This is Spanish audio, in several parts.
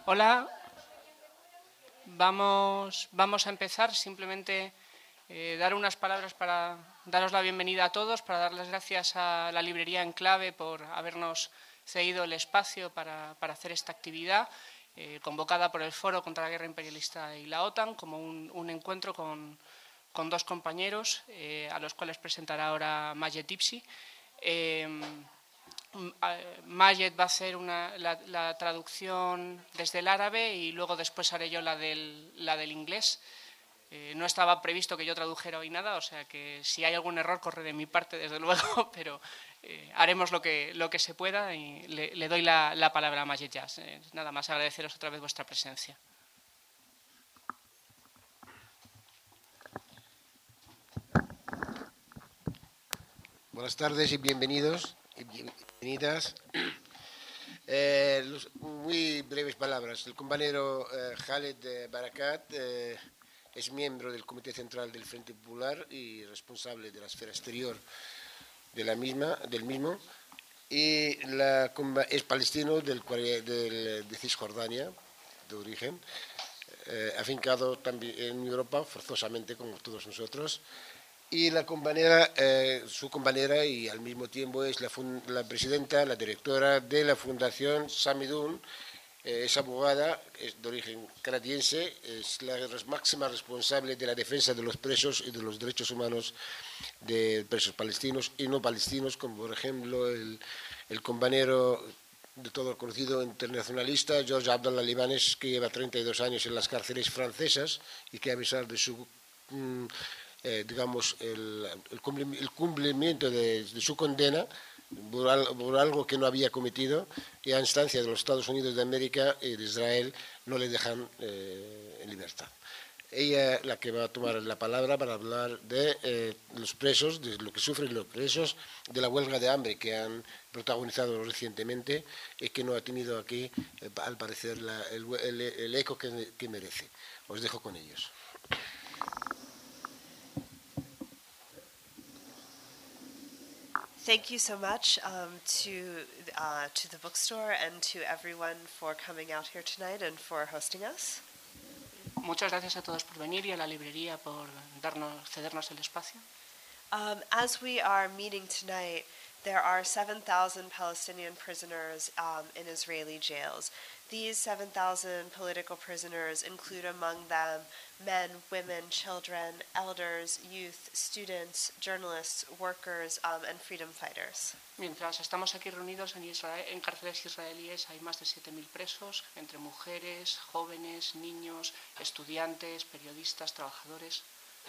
Hola, vamos a empezar. Simplemente dar unas palabras para daros la bienvenida a todos, para dar las gracias a la librería Enclave por habernos cedido el espacio para hacer esta actividad, convocada por el Foro contra la Guerra Imperialista y la OTAN, como un encuentro con dos compañeros, a los cuales presentará ahora Majed Tipsi. Majed va a hacer la traducción desde el árabe y luego después haré yo la del inglés. No estaba previsto que yo tradujera hoy nada, o sea que si hay algún error corre de mi parte, desde luego, pero haremos lo que se pueda y le doy la palabra a Majed Jazz. Nada más agradeceros otra vez vuestra presencia. Buenas tardes y bienvenidos y bienvenidas. Muy breves palabras. El compañero Khaled Barakat es miembro del Comité Central del Frente Popular y responsable de la esfera exterior del mismo, y es palestino de Cisjordania, de origen, afincado también en Europa, forzosamente, como todos nosotros. Y su compañera, y al mismo tiempo es la presidenta, la directora de la Fundación Samidun. Es abogada, es de origen canadiense, es la máxima responsable de la defensa de los presos y de los derechos humanos de presos palestinos y no palestinos, como por ejemplo el compañero de todo conocido internacionalista, George Abdallah Libanes, que lleva 32 años en las cárceles francesas y que a pesar de su el cumplimiento de su condena por algo que no había cometido, y a instancia de los Estados Unidos de América y de Israel no le dejan en libertad. Ella es la que va a tomar la palabra para hablar de los presos, de lo que sufren los presos, de la huelga de hambre que han protagonizado recientemente y que no ha tenido aquí, al parecer, el eco que merece. Os dejo con ellos. Thank you so much to the bookstore and to everyone for coming out here tonight and for hosting us. Muchas gracias a todos por venir y a la librería por cedernos el espacio. As we are meeting tonight, there are 7,000 Palestinian prisoners in Israeli jails. These 7,000 political prisoners include among them men, women, children, elders, youth, students, journalists, workers, and freedom fighters. Mientras estamos aquí reunidos en cárceles israelíes, hay más de 7.000 presos, entre mujeres, jóvenes, niños, estudiantes, periodistas, trabajadores.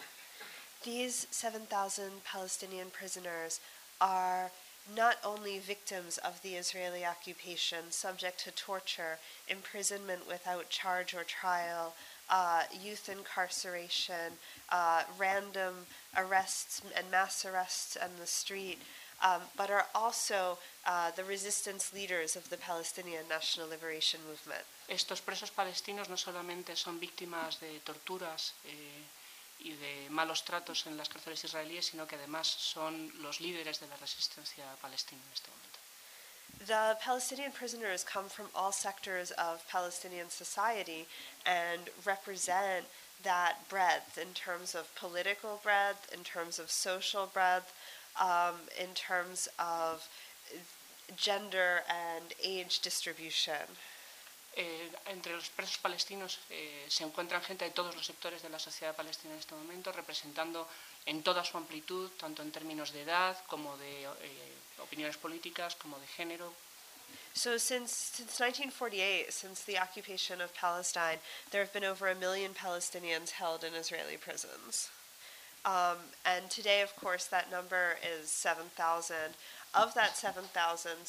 These 7,000 Palestinian prisoners are not only victims of the Israeli occupation, subject to torture, imprisonment without charge or trial, youth incarceration, random arrests and mass arrests on the street, but are also the resistance leaders of the Palestinian National Liberation Movement. Estos presos palestinos no solamente son víctimas de torturas y de malos tratos en las cárceles israelíes, sino que además son los líderes de la resistencia palestina en este momento. The Palestinian prisoners come from all sectors of Palestinian society and represent that breadth in terms of political breadth, in terms of social breadth, in terms of gender and age distribution. Entre los presos palestinos se encuentran gente de todos los sectores de la sociedad palestina en este momento, representando en toda su amplitud, tanto en términos de edad, como de opiniones políticas, como de género. So since 1948, since the occupation of Palestine, there have been over 1 million Palestinians held in Israeli prisons. And today, of course, that number is 7,000. Of that 7,000,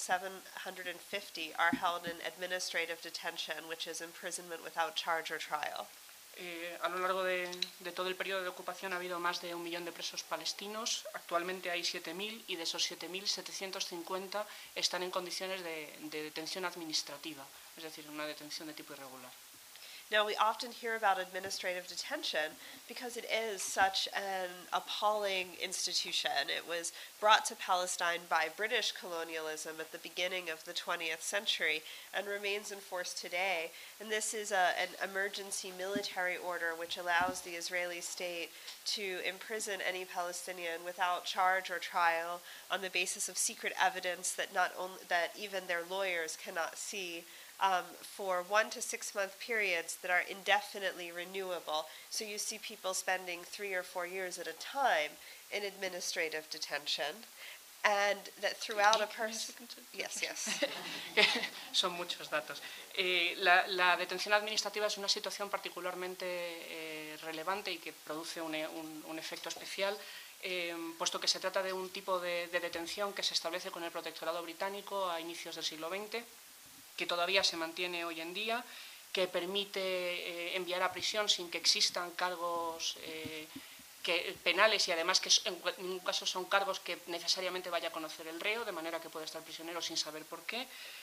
750 are held in administrative detention, which is imprisonment without charge or trial. A lo largo de todo el periodo de ocupación ha habido más de 1 millón de presos palestinos. Actualmente hay 7.000 y de esos 7.000, 750 están en condiciones de detención administrativa, es decir, una detención de tipo irregular. Now, we often hear about administrative detention because it is such an appalling institution. It was brought to Palestine by British colonialism at the beginning of the 20th century and remains in force today. And this is an emergency military order which allows the Israeli state to imprison any Palestinian without charge or trial on the basis of secret evidence that even their lawyers cannot see, for 1 to 6 month periods that are indefinitely renewable. So you see people spending 3 or 4 years at a time in administrative detention, and that throughout a person... Yes. Son muchos datos. La detención administrativa es una situación particularmente relevante y que produce un efecto especial, puesto que se trata de un tipo de detención que se establece con el protectorado británico a inicios del siglo XX, que todavía se mantiene hoy en día, que permite enviar a prisión sin que existan cargos penales y además que en ningún caso son cargos que necesariamente vaya a conocer el reo, de manera que puede estar prisionero sin saber por qué,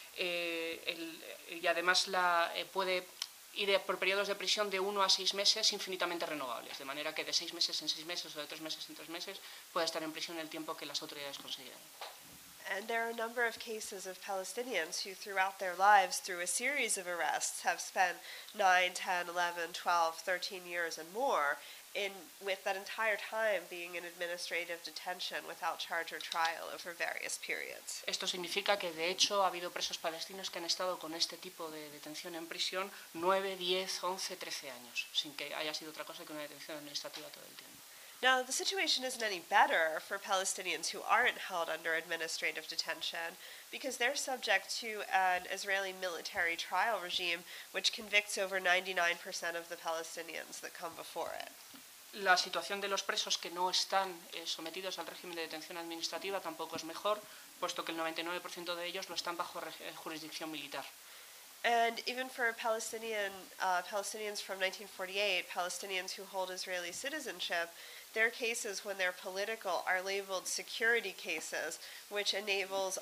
y además puede ir por periodos de prisión de 1 a 6 meses infinitamente renovables, de manera que de 6 meses en 6 meses o de 3 meses en 3 meses puede estar en prisión el tiempo que las autoridades consideren. And there are a number of cases of Palestinians who throughout their lives, through a series of arrests, have spent 9, 10, 11, 12, 13 years and more with that entire time being in administrative detention without charge or trial over various periods. Esto significa que de hecho ha habido presos palestinos que han estado con este tipo de detención en prisión 9, 10, 11, 13 años, sin que haya sido otra cosa que una detención administrativa todo el tiempo. Now, the situation isn't any better for Palestinians who aren't held under administrative detention because they're subject to an Israeli military trial regime which convicts over 99% of the Palestinians that come before it. La situación de los presos que no están sometidos al régimen de detención administrativa tampoco es mejor, puesto que el 99% de ellos lo están bajo jurisdicción militar. And even for Palestinians from 1948, Palestinians who hold Israeli citizenship, their cases, when they're political, are labeled security cases, which enables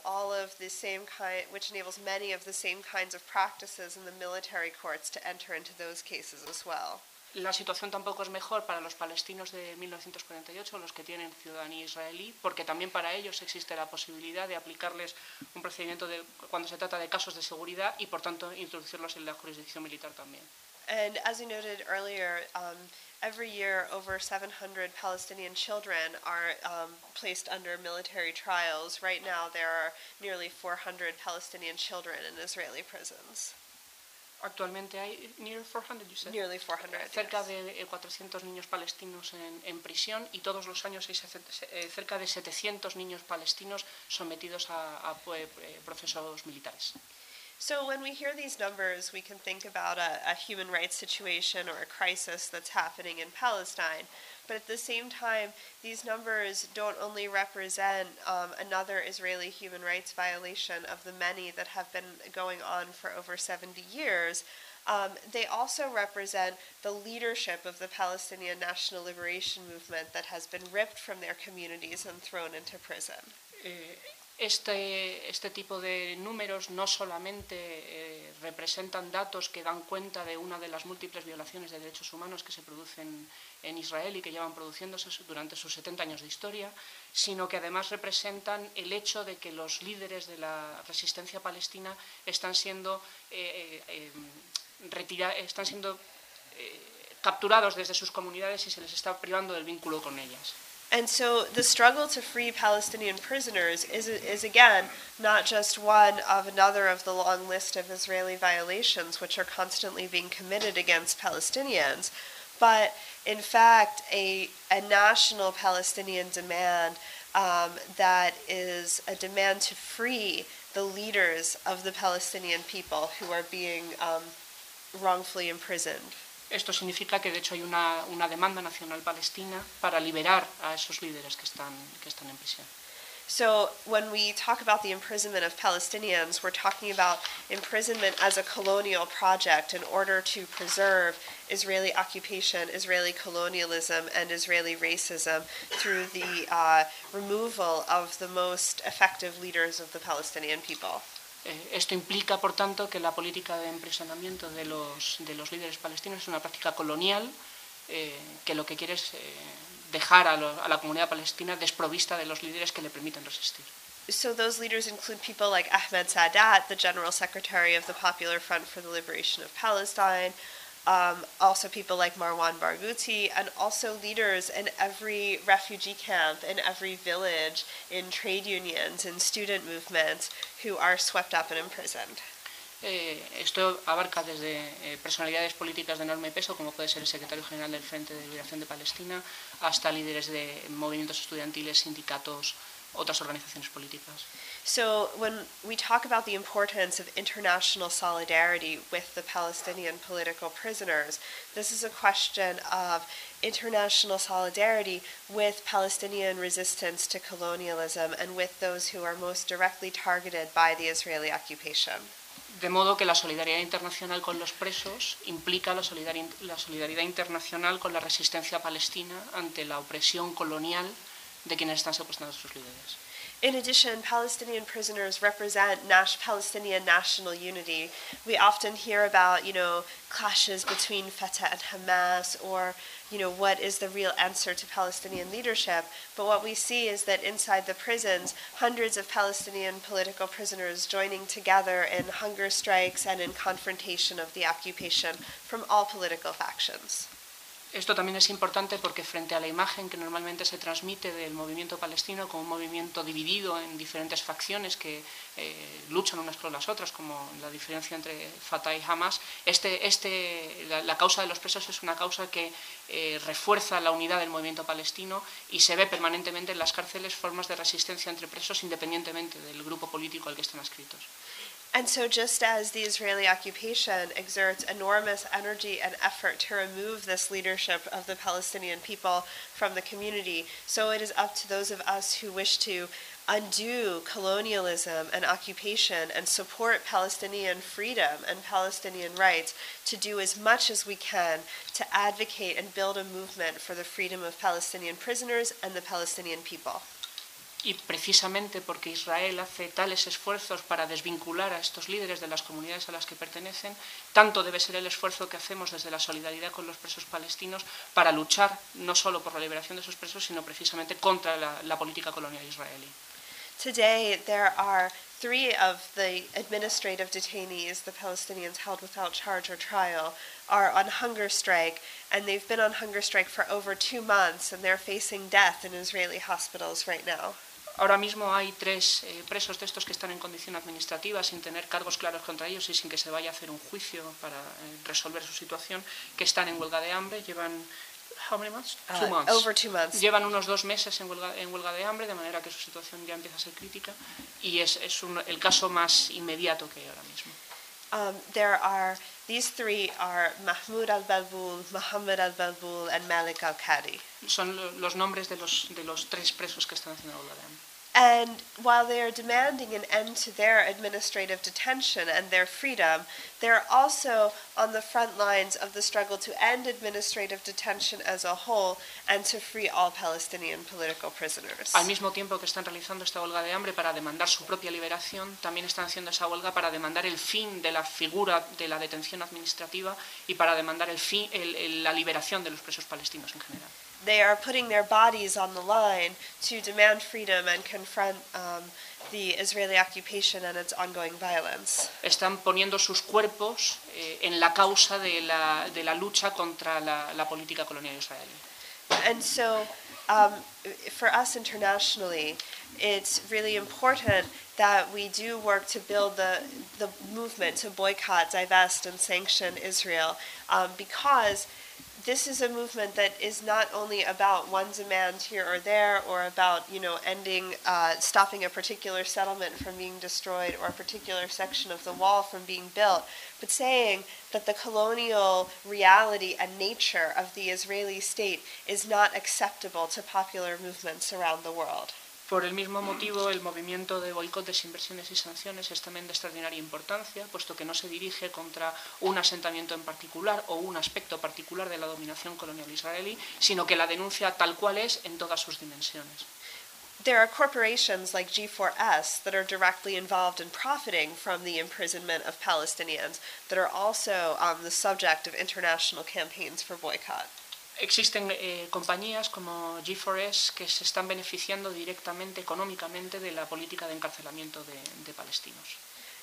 many of the same kinds of practices in the military courts to enter into those cases as well. La situación tampoco es mejor para los palestinos de 1948, los que tienen ciudadanía israelí, porque también para ellos existe la posibilidad de aplicarles un procedimiento cuando se trata de casos de seguridad y, por tanto, introducirlos en la jurisdicción militar también. And as you noted earlier, every year over 700 Palestinian children are placed under military trials. Right now there are nearly 400 Palestinian children in Israeli prisons. Actualmente hay nearly 400, you said? Nearly 400, cerca yes. de 400 niños palestinos en prisión y todos los años hay cerca de 700 niños palestinos sometidos a procesos militares. So when we hear these numbers, we can think about a human rights situation or a crisis that's happening in Palestine. But at the same time, these numbers don't only represent another Israeli human rights violation of the many that have been going on for over 70 years. They also represent the leadership of the Palestinian National Liberation Movement that has been ripped from their communities and thrown into prison. Este tipo de números no solamente representan datos que dan cuenta de una de las múltiples violaciones de derechos humanos que se producen en Israel y que llevan produciéndose durante sus 70 años de historia, sino que además representan el hecho de que los líderes de la resistencia palestina están siendo capturados desde sus comunidades y se les está privando del vínculo con ellas. And so the struggle to free Palestinian prisoners is again not just one of another of the long list of Israeli violations which are constantly being committed against Palestinians, but in fact a national Palestinian demand that is a demand to free the leaders of the Palestinian people who are being wrongfully imprisoned. Esto significa que de hecho hay una demanda nacional palestina para liberar a esos líderes que están en prisión. So when we talk about the imprisonment of Palestinians, we're talking about imprisonment as a colonial project in order to preserve Israeli occupation, Israeli colonialism, and Israeli racism through the removal of the most effective leaders of the Palestinian people. Esto implica, por tanto, que la política de empresonamiento de los líderes palestinos es una práctica colonial que lo que quiere es dejar a la comunidad palestina desprovista de los líderes que le permiten resistir. So those leaders include people like Ahmed Sadat, the General Secretary of the Popular Front for the Liberation of Palestine, also people like Marwan Barghouti, and also leaders in every refugee camp, in every village, in trade unions, in student movements, who are swept up and imprisoned. Esto abarca desde personalidades políticas de enorme peso, como puede ser el secretario general del Frente de Liberación de Palestina, hasta líderes de movimientos estudiantiles, sindicatos, otras organizaciones políticas. So when we talk about the importance of international solidarity with the Palestinian political prisoners, this is a question of international solidarity with Palestinian resistance to colonialism and with those who are most directly targeted by the Israeli occupation. De modo que la solidaridad internacional con los presos implica la solidaridad internacional con la resistencia palestina ante la opresión colonial de quienes están secuestrando a sus líderes. In addition, Palestinian prisoners represent Palestinian national unity. We often hear about, clashes between Fatah and Hamas, or, what is the real answer to Palestinian leadership. But what we see is that inside the prisons, hundreds of Palestinian political prisoners joining together in hunger strikes and in confrontation of the occupation from all political factions. Esto también es importante porque frente a la imagen que normalmente se transmite del movimiento palestino como un movimiento dividido en diferentes facciones que luchan unas con las otras, como la diferencia entre Fatah y Hamas, la causa de los presos es una causa que refuerza la unidad del movimiento palestino y se ve permanentemente en las cárceles formas de resistencia entre presos independientemente del grupo político al que están adscritos. And so just as the Israeli occupation exerts enormous energy and effort to remove this leadership of the Palestinian people from the community, so it is up to those of us who wish to undo colonialism and occupation and support Palestinian freedom and Palestinian rights to do as much as we can to advocate and build a movement for the freedom of Palestinian prisoners and the Palestinian people. Y precisamente porque Israel hace tales esfuerzos para desvincular a estos líderes de las comunidades a las que pertenecen, tanto debe ser el esfuerzo que hacemos desde la solidaridad con los presos palestinos para luchar no solo por la liberación de esos presos, sino precisamente contra la política colonial israelí. Today there are 3 of the administrative detainees, the Palestinians held without charge or trial, are on hunger strike, and they've been on hunger strike for over 2 months, and they're facing death in Israeli hospitals right now. Ahora mismo hay 3 presos de estos que están en condición administrativa sin tener cargos claros contra ellos y sin que se vaya a hacer un juicio para resolver su situación, que están en huelga de hambre. Llevan how many months? 2 months. Over 2 months. Llevan unos 2 meses en huelga de hambre, de manera que su situación ya empieza a ser crítica y es el caso más inmediato que hay ahora mismo. These 3 are Mahmoud al-Balbul, Mohammed al-Balbul, and Malik al-Qadi. Son los nombres de los 3 presos que están haciendo huelga de hambre. And while they are demanding an end to their administrative detention and their freedom, they're also on the front lines of the struggle to end administrative detention as a whole and to free all Palestinian political prisoners. Al mismo tiempo que están realizando esta huelga de hambre para demandar su propia liberación, también están haciendo esa huelga para demandar el fin de la figura de la detención administrativa y para demandar la liberación de los presos palestinos en general. They are putting their bodies on the line to demand freedom and confront the Israeli occupation and its ongoing violence. Están poniendo sus cuerpos en la causa de la lucha contra la política colonial israelí. And so, for us internationally, it's really important that we do work to build the movement to boycott, divest, and sanction Israel, because this is a movement that is not only about one demand here or there, or about stopping a particular settlement from being destroyed or a particular section of the wall from being built, but saying that the colonial reality and nature of the Israeli state is not acceptable to popular movements around the world. Por el mismo motivo, el movimiento de boicot, desinversiones y sanciones es también de extraordinaria importancia, puesto que no se dirige contra un asentamiento en particular o un aspecto particular de la dominación colonial israelí, sino que la denuncia tal cual es en todas sus dimensiones. There are corporations like G4S that are directly involved in profiting from the imprisonment of Palestinians that are also the subject of international campaigns for boycott. Existen compañías como G4S que se están beneficiando directamente, económicamente, de la política de encarcelamiento de palestinos.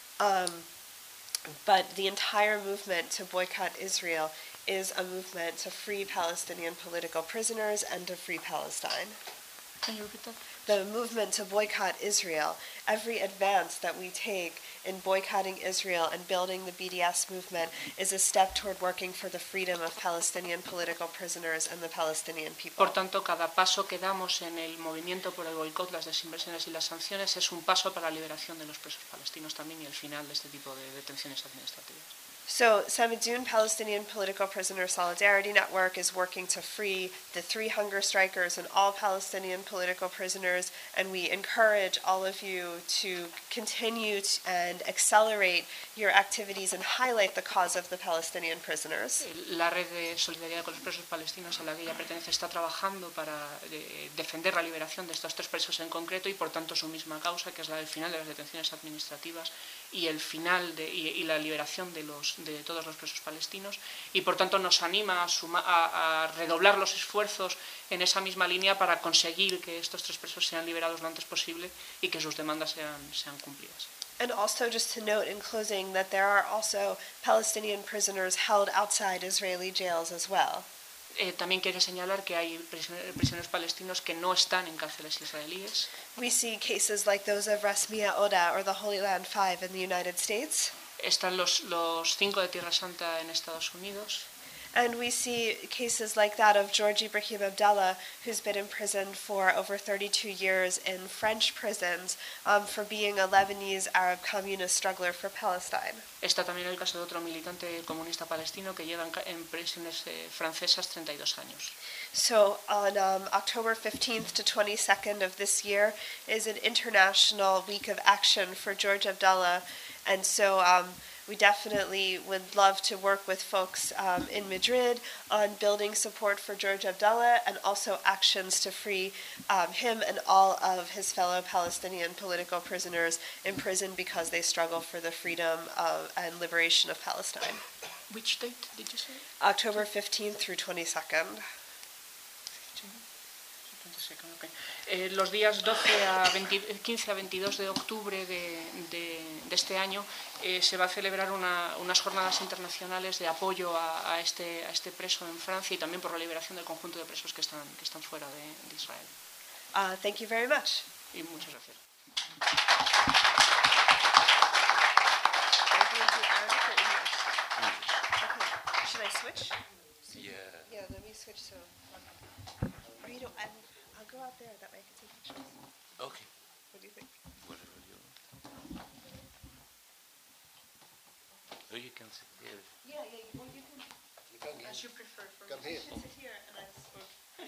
But the entire movement to boycott Israel is a movement to free Palestinian political prisoners and to free Palestine. Can you repeat that? The movement to boycott Israel, every advance that we take in boycotting Israel and building the BDS movement is a step toward working for the freedom of Palestinian political prisoners and the Palestinian people. Por tanto, cada paso que damos en el movimiento por el boicot, las desinversiones y las sanciones es un paso para la liberación de los presos palestinos también y el final de este tipo de detenciones administrativas. So, Samidoun Palestinian Political Prisoner Solidarity Network is working to free the 3 hunger strikers and all Palestinian political prisoners, and we encourage all of you to continue and accelerate your activities and highlight the cause of the Palestinian prisoners. La red de solidaridad con los presos palestinos a la que ella pertenece está trabajando para defender la liberación de estos 3 presos en concreto y por tanto su misma causa, que es la del final de las detenciones administrativas y el final y la liberación de todos los presos palestinos, y por tanto nos anima a redoblar los esfuerzos en esa misma línea para conseguir que estos 3 presos sean liberados lo antes posible y que sus demandas sean cumplidas. And also just to note in closing that there are also Palestinian prisoners held outside Israeli jails as well. También quiere señalar que hay prisioneros palestinos que no están en cárceles israelíes. We see cases like those of Rasmia Oda or the Holy Land Five in the United States. Están los 5 de Tierra Santa en Estados Unidos. And we see cases like that of George Ibrahim Abdallah, who's been imprisoned for over 32 years in French prisons for being a Lebanese Arab communist struggler for Palestine. Está también el caso de otro militante comunista palestino que lleva en prisiones francesas 32 años. So on October 15th to 22nd of this year is an international week of action for George Abdallah, and so we definitely would love to work with folks in Madrid on building support for George Abdallah and also actions to free him and all of his fellow Palestinian political prisoners imprisoned because they struggle for the freedom and liberation of Palestine. Which date did you say? October 15th through 22nd. Okay. Los días 15 a 22 de octubre de este año se va a celebrar unas jornadas internacionales de apoyo a este preso en Francia y también por la liberación del conjunto de presos que están fuera de Israel. Thank you very much. Y muchas gracias. Okay. Should I switch? Yeah. Yeah, let me switch so. Or you don't. I'll go out there. That way I can take pictures. Okay. What do you think? Whatever you want. Or you can sit here. Yeah. Or you can. You come here. As you prefer. Come here. You should sit here and I spoke.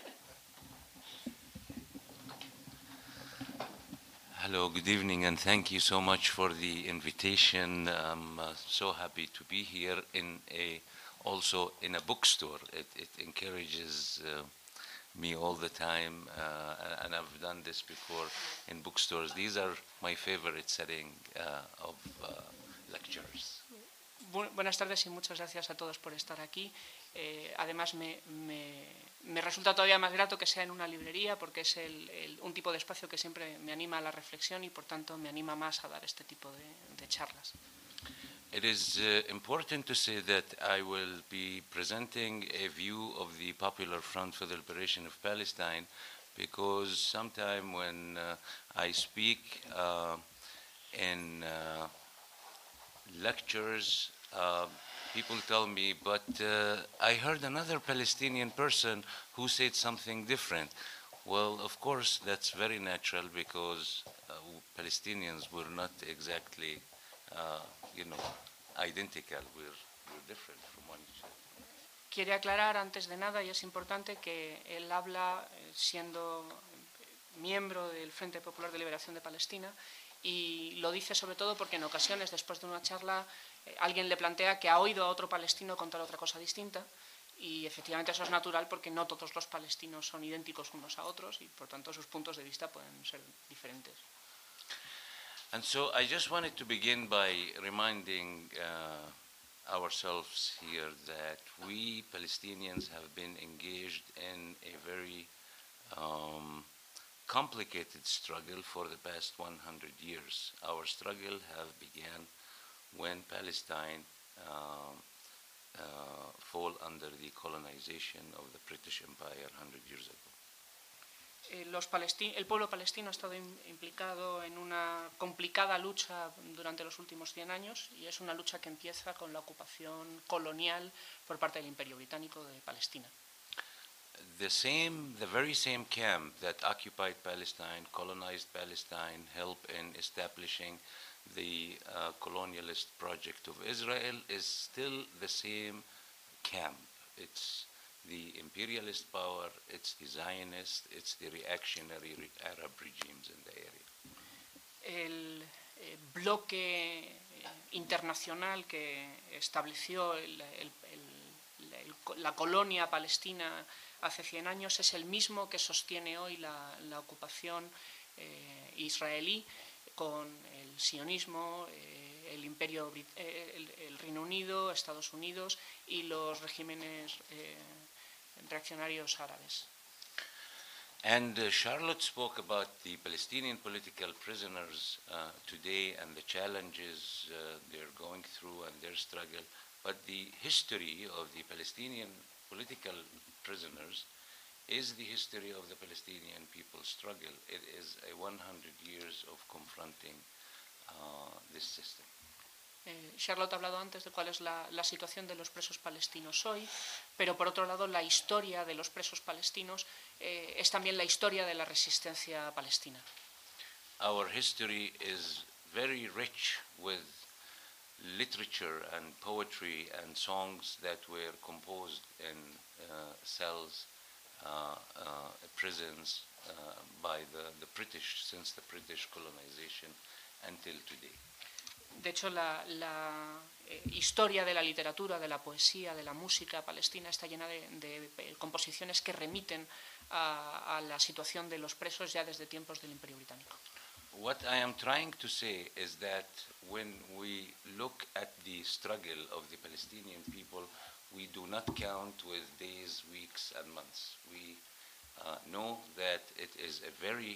Hello, good evening, and thank you so much for the invitation. I'm so happy to be here also in a bookstore. It encourages me all the time, and I've done this before in bookstores. These are my favorite setting of lectures. Buenas tardes y muchas gracias a todos por estar aquí. Además, me resulta todavía más grato que sea en una librería porque es un tipo de espacio que siempre me anima a la reflexión y, por tanto, me anima más a dar este tipo de charlas. It is important to say that I will be presenting a view of the Popular Front for the Liberation of Palestine because sometime when I speak in lectures, people tell me, but I heard another Palestinian person who said something different. Well, of course, that's very natural because Palestinians were not exactly, identical. We're different from one each other. Quiere aclarar antes de nada, y es importante, que él habla siendo miembro del Frente Popular de Liberación de Palestina y lo dice sobre todo porque en ocasiones, después de una charla, alguien le plantea que ha oído a otro palestino contar otra cosa distinta Y efectivamente eso es natural porque no todos los palestinos son idénticos unos a otros y por tanto sus puntos de vista pueden ser diferentes. And so I just wanted to begin by reminding ourselves here that we Palestinians have been engaged in a very complicated struggle for the past 100 years. Our struggle have began when Palestine fall under the colonization of the British Empire 100 years ago. El pueblo palestino ha estado implicado en una complicada lucha durante los últimos 100 años y es una lucha que empieza con la ocupación colonial por parte del Imperio Británico de Palestina. The very same camp that occupied Palestine, colonized Palestine, helped in establishing the colonialist project of Israel is still the same camp. It's the imperialist power, it's the Zionist, it's the reactionary Arab regimes in the area. El bloque internacional que estableció la colonia palestina hace 100 años es el mismo que sostiene hoy la ocupación israelí con el sionismo, el Reino Unido, Estados Unidos y los regímenes reaccionarios árabes. And Charlotte spoke about the Palestinian political prisoners today and the challenges they're going through and their struggle. But the history of the Palestinian political prisoners is the history of the Palestinian people's struggle. It is a 100 years of confronting this system. Charlotte ha hablado antes de cuál es la situación de los presos palestinos hoy, pero por otro lado la historia de los presos palestinos es también la historia de la resistencia palestina. Our history is very rich with literature and poetry and songs that were composed in cells, prisons by the British since the British colonization until today. De hecho, la historia de la literatura, de la poesía, de la música palestina está llena de composiciones que remiten a la situación de los presos ya desde tiempos del Imperio Británico. What I am trying to say is that when we look at the struggle of the Palestinian people, we do not count with days, weeks, and months. We know that it is a very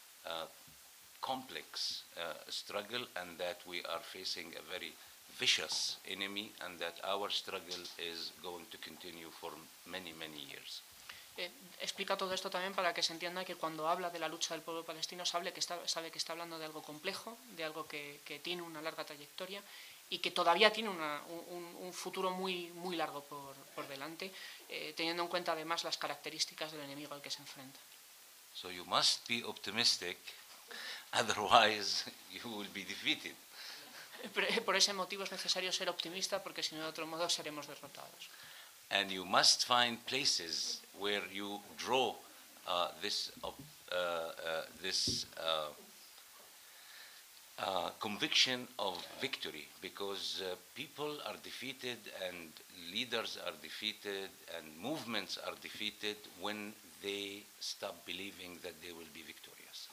complex struggle and that we are facing a very vicious enemy and that our struggle is going to continue for many, many years. Explica todo esto también para que se entienda que cuando habla de la lucha del pueblo palestino sabe que está hablando de algo complejo, de algo que tiene una larga trayectoria y que todavía tiene un futuro muy, muy largo por delante, teniendo en cuenta además las características del enemigo al que se enfrenta. So you must be optimistic, otherwise you will be defeated. Por ese motivo es necesario ser optimista porque si no de otro modo seremos derrotados. And you must find places where you draw this conviction of victory, because people are defeated and leaders are defeated and movements are defeated when they stop believing that they will be victorious.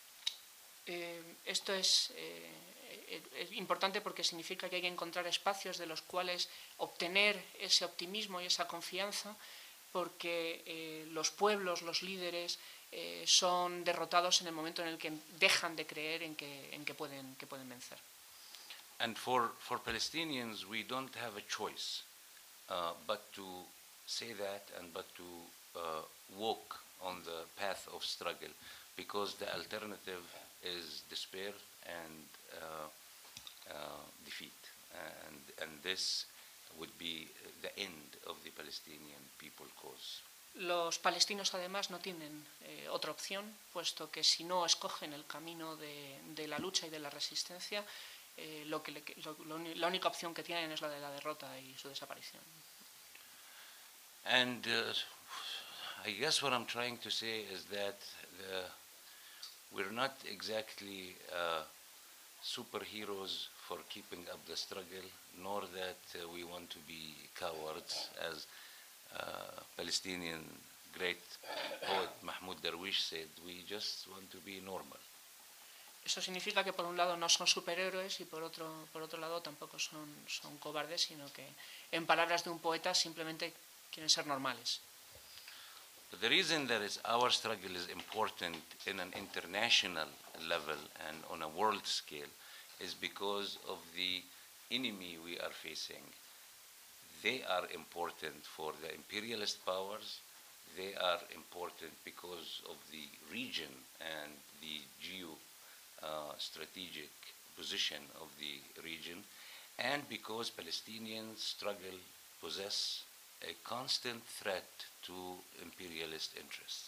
Esto es importante porque significa que hay que encontrar espacios de los cuales obtener ese optimismo y esa confianza, porque los pueblos, los líderes, son derrotados en el momento en el que dejan de creer en que pueden vencer. And for Palestinians, we don't have a choice but to say that and but to walk on the path of struggle, because the alternative is despair and defeat, and this would be the end of the Palestinian people cause. Los palestinos además no tienen otra opción, puesto que si no escogen el camino de la lucha y de la resistencia, la única opción que tienen es la de la derrota y su desaparición. And I guess what I'm trying to say is that we're not exactly superheroes for keeping up the struggle, nor that we want to be cowards, as Palestinian great poet Mahmoud Darwish said, we just want to be normal. Eso significa que por un lado no son superhéroes y por otro lado tampoco son cobardes, sino que en palabras de un poeta simplemente quieren ser normales. But the reason that our struggle is important in an international level and on a world scale is because of the enemy we are facing. They are important for the imperialist powers. They are important because of the region and the strategic position of the region, and because Palestinians struggle, possess a constant threat to imperialist interests.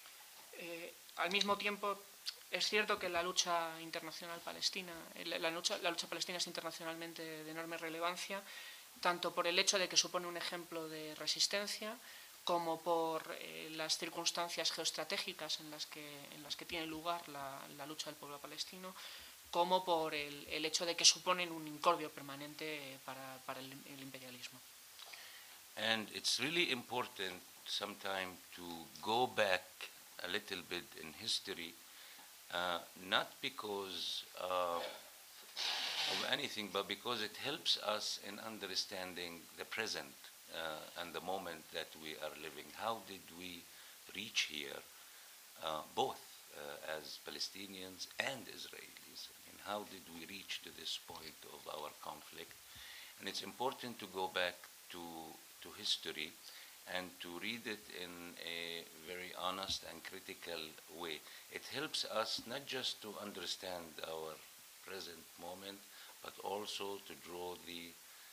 Al mismo tiempo, es cierto que la lucha internacional palestina, la lucha palestina es internacionalmente de enorme relevancia, tanto por el hecho de que supone un ejemplo de resistencia, como por las circunstancias geoestratégicas en las que tiene lugar la lucha del pueblo palestino, como por el hecho de que suponen un incordio permanente para el imperialismo. And it's really important sometimes to go back a little bit in history, not because of anything, but because it helps us in understanding the present and the moment that we are living. How did we reach here, both as Palestinians and Israelis? I mean, how did we reach to this point of our conflict? And it's important to go back to history and to read it in a very honest and critical way. It helps us not just to understand our present moment, but also to draw the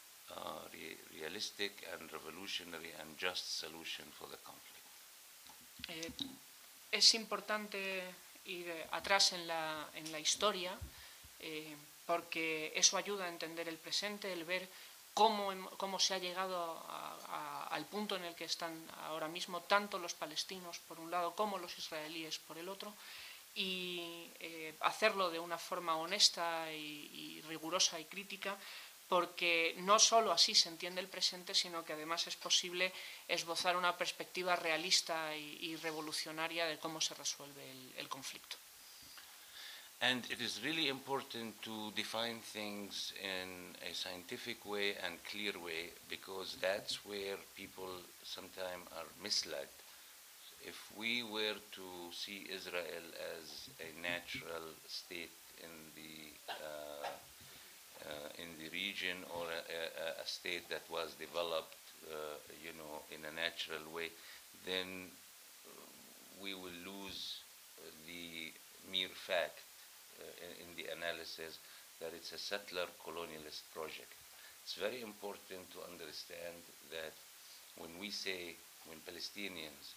realistic and revolutionary and just solution for the conflict. Es importante ir atrás en la historia, porque eso ayuda a entender el presente, el ver cómo se ha llegado al punto en el que están ahora mismo tanto los palestinos por un lado como los israelíes por el otro, y hacerlo de una forma honesta y rigurosa y crítica, porque no solo así se entiende el presente, sino que además es posible esbozar una perspectiva realista y revolucionaria de cómo se resuelve el conflicto. And it is really important to define things in a scientific way and clear way, because that's where people sometimes are misled. If we were to see Israel as a natural state in the region, or a state that was developed, in a natural way, then we will lose the mere fact in the analysis that it's a settler colonialist project. It's very important to understand that when Palestinians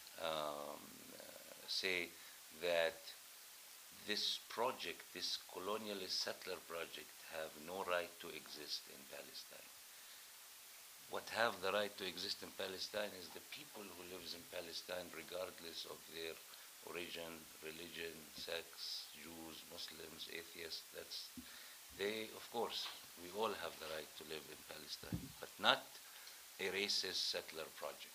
say that this project, this colonialist settler project, have no right to exist in Palestine. What have the right to exist in Palestine is the people who lives in Palestine, regardless of their origin, religion, sex, Jews, Muslims, atheists. Of course, we all have the right to live in Palestine, but not a racist settler project.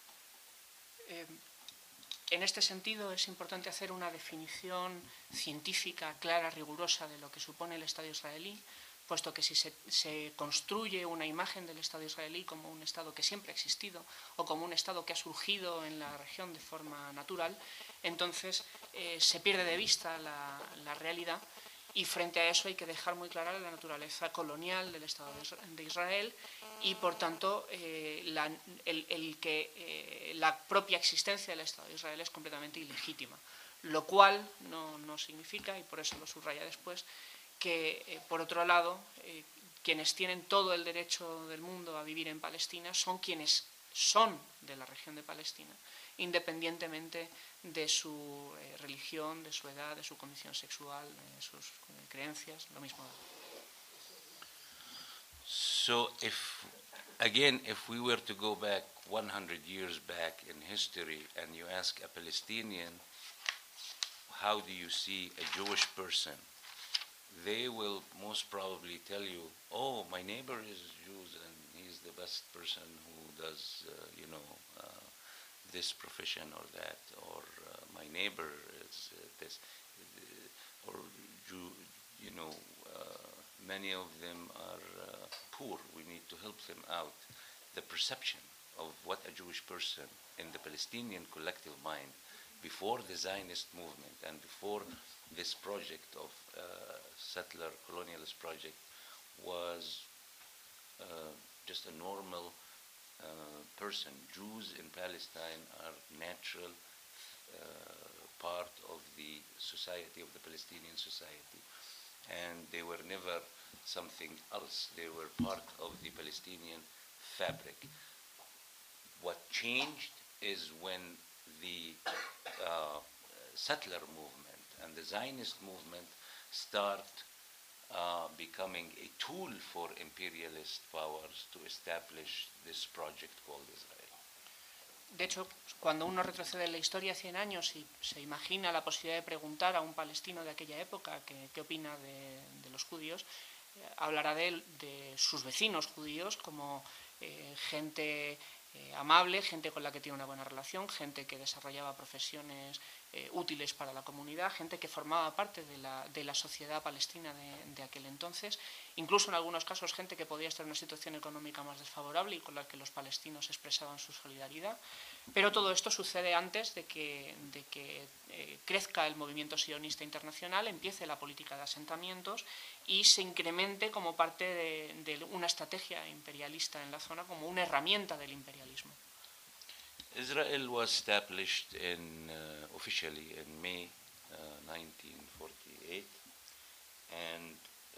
En este sentido es importante hacer una definición científica, clara, rigurosa de lo que supone el Estado israelí, puesto que si se construye una imagen del Estado israelí como un Estado que siempre ha existido o como un Estado que ha surgido en la región de forma natural, entonces se pierde de vista la realidad, y frente a eso hay que dejar muy clara la naturaleza colonial del Estado de Israel, y por tanto la propia existencia del Estado de Israel es completamente ilegítima, lo cual no significa, y por eso lo subraya después, que por otro lado quienes tienen todo el derecho del mundo a vivir en Palestina son quienes son de la región de Palestina, independientemente de su religión, de su edad, de su condición sexual, de sus creencias, lo mismo. So if we were to go back 100 years back in history and you ask a Palestinian, how do you see a Jewish person? They will most probably tell you, oh, my neighbor is Jews and he's the best person who does, this profession or that, or my neighbor is this, or you know, many of them are poor. We need to help them out. The perception of what a Jewish person in the Palestinian collective mind before the Zionist movement and before this project of settler colonialist project was just a normal person. Jews in Palestine are natural part of the society, of the Palestinian society, and they were never something else. They were part of the Palestinian fabric. What changed is when the settler movement and the Zionist movement start becoming a tool for imperialist powers to establish this project called Israel. De hecho, cuando uno retrocede en la historia 100 años y se imagina la posibilidad de preguntar a un palestino de aquella época qué opina de los judíos, hablará de sus vecinos judíos como gente amable, gente con la que tiene una buena relación, gente que desarrollaba profesiones útiles para la comunidad, gente que formaba parte de la sociedad palestina de aquel entonces, incluso en algunos casos gente que podía estar en una situación económica más desfavorable y con la que los palestinos expresaban su solidaridad. Pero todo esto sucede antes de que crezca el movimiento sionista internacional, empiece la política de asentamientos y se incremente como parte de una estrategia imperialista en la zona, como una herramienta del imperialismo. Israel was established officially in May 1948, and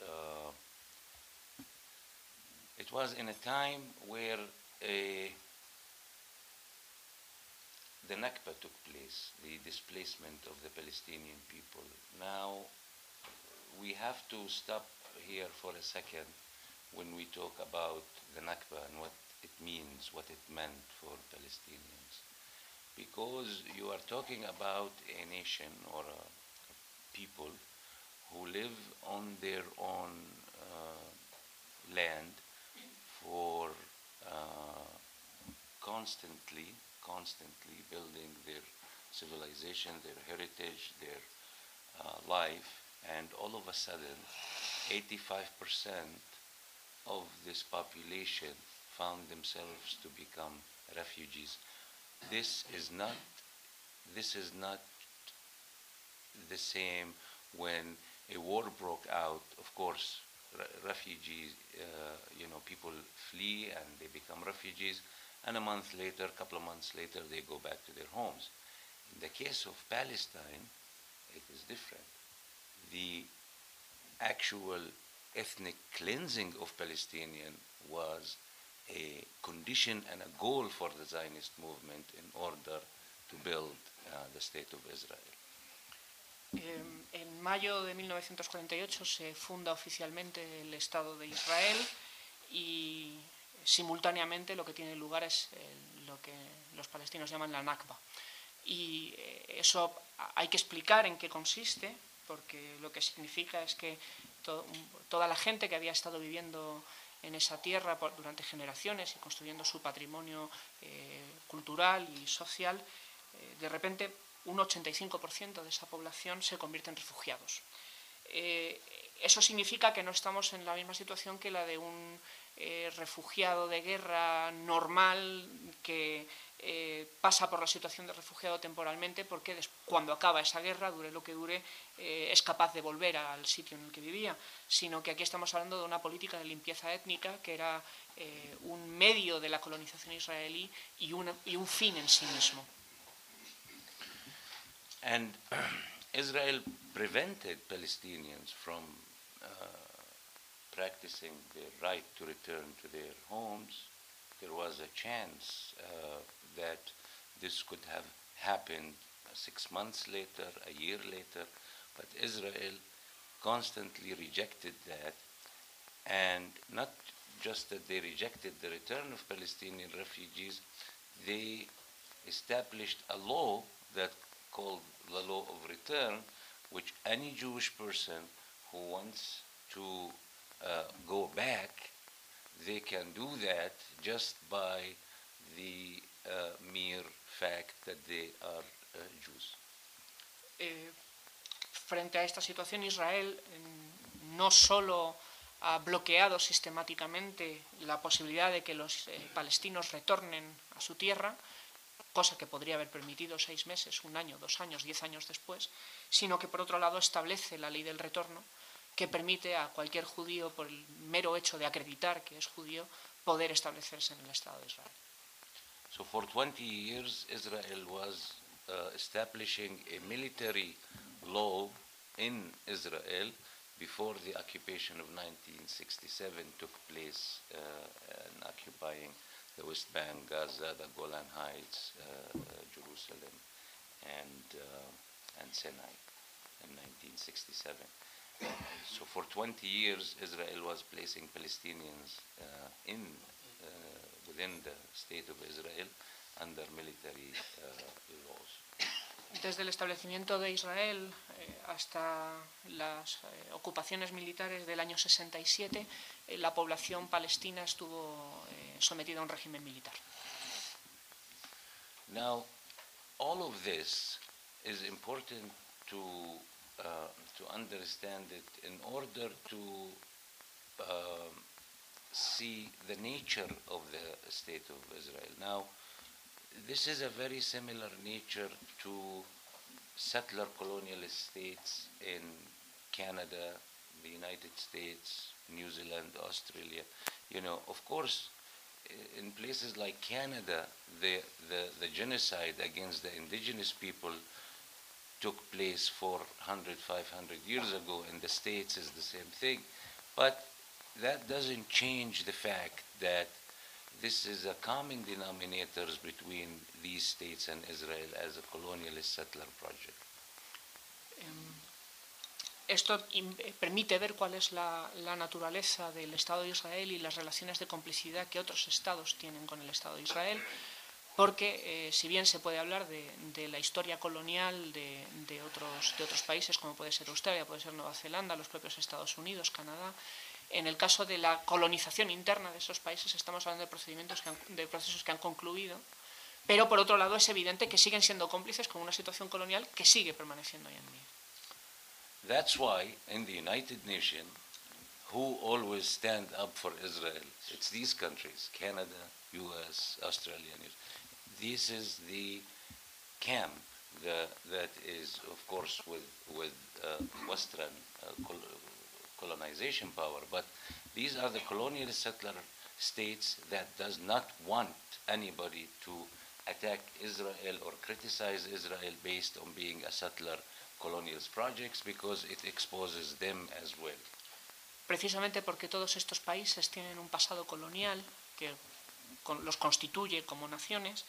it was in a time where the Nakba took place, the displacement of the Palestinian people. Now, we have to stop here for a second when we talk about the Nakba and what it means, what it meant for Palestinians. Because you are talking about a nation or a people who live on their own land for constantly building their civilization, their heritage, their life, and all of a sudden 85% of this population found themselves to become refugees. This is not the same when a war broke out. Of course, refugees, people flee and they become refugees, and a couple of months later, they go back to their homes. In the case of Palestine, it is different. The actual ethnic cleansing of Palestinians was a condition and a goal for the Zionist movement in order to build the state of Israel. En mayo de 1948 se funda oficialmente el Estado de Israel y simultáneamente lo que tiene lugar es lo que los palestinos llaman la Nakba. Y eso hay que explicar en qué consiste, porque lo que significa es que toda la gente que había estado viviendo en esa tierra durante generaciones y construyendo su patrimonio cultural y social, de repente un 85% de esa población se convierte en refugiados. Eso significa que no estamos en la misma situación que la de un refugiado de guerra normal que pasa por la situación de refugiado temporalmente porque cuando acaba esa guerra, dure lo que dure, es capaz de volver al sitio en el que vivía, sino que aquí estamos hablando de una política de limpieza étnica que era un medio de la colonización israelí y un fin en sí mismo. And Israel prevented Palestinians from practicing their right to return to their homes. There was a chance that this could have happened 6 months later, a year later, but Israel constantly rejected that, and not just that they rejected the return of Palestinian refugees, they established a law that called the law of return, which any Jewish person who wants to go back, they can do that just by the mere fact that they are Jews. Frente a esta situación, Israel no solo ha bloqueado sistemáticamente la posibilidad de que los palestinos retornen a su tierra, cosa que podría haber permitido 6 meses, 1 año, 2 años, 10 años después, sino que por otro lado establece la ley del retorno que permite a cualquier judío, por el mero hecho de acreditar que es judío, poder establecerse en el Estado de Israel. So for 20 years, Israel was establishing a military law in Israel before the occupation of 1967 took place in occupying the West Bank, Gaza, the Golan Heights, Jerusalem, and Sinai in 1967. So for 20 years, Israel was placing Palestinians within the state of Israel under military laws. Desde el establecimiento de Israel hasta las ocupaciones militares del año 67, la población palestina estuvo sometida a un régimen militar. Now, all of this is important to understand it in order to see the nature of the state of Israel. Now, this is a very similar nature to settler colonialist states in Canada, the United States, New Zealand, Australia. You know, of course, in places like Canada, the genocide against the indigenous people took place 400, 500 years ago. In the States is the same thing. But that doesn't change the fact that this is a common denominator between these states and Israel as a colonialist settler project. Esto permite ver cuál es la naturaleza del Estado de Israel y las relaciones de complicidad que otros estados tienen con el Estado de Israel, porque si bien se puede hablar de la historia colonial de otros países, como puede ser Australia, puede ser Nueva Zelanda, los propios Estados Unidos, Canadá, en el caso de la colonización interna de esos países estamos hablando de procesos que han concluido, pero por otro lado es evidente que siguen siendo cómplices con una situación colonial que sigue permaneciendo hoy en día. That's why in the United Nations, who always stand up for Israel, it's these countries, Canada, US, Australia. This is the camp that is, of course, with Western colonization power, but these are the colonial settler states that does not want anybody to attack Israel or criticize Israel based on being a settler colonialist projects, because it exposes them as well. Precisamente porque todos estos países tienen un pasado colonial que los constituye como naciones,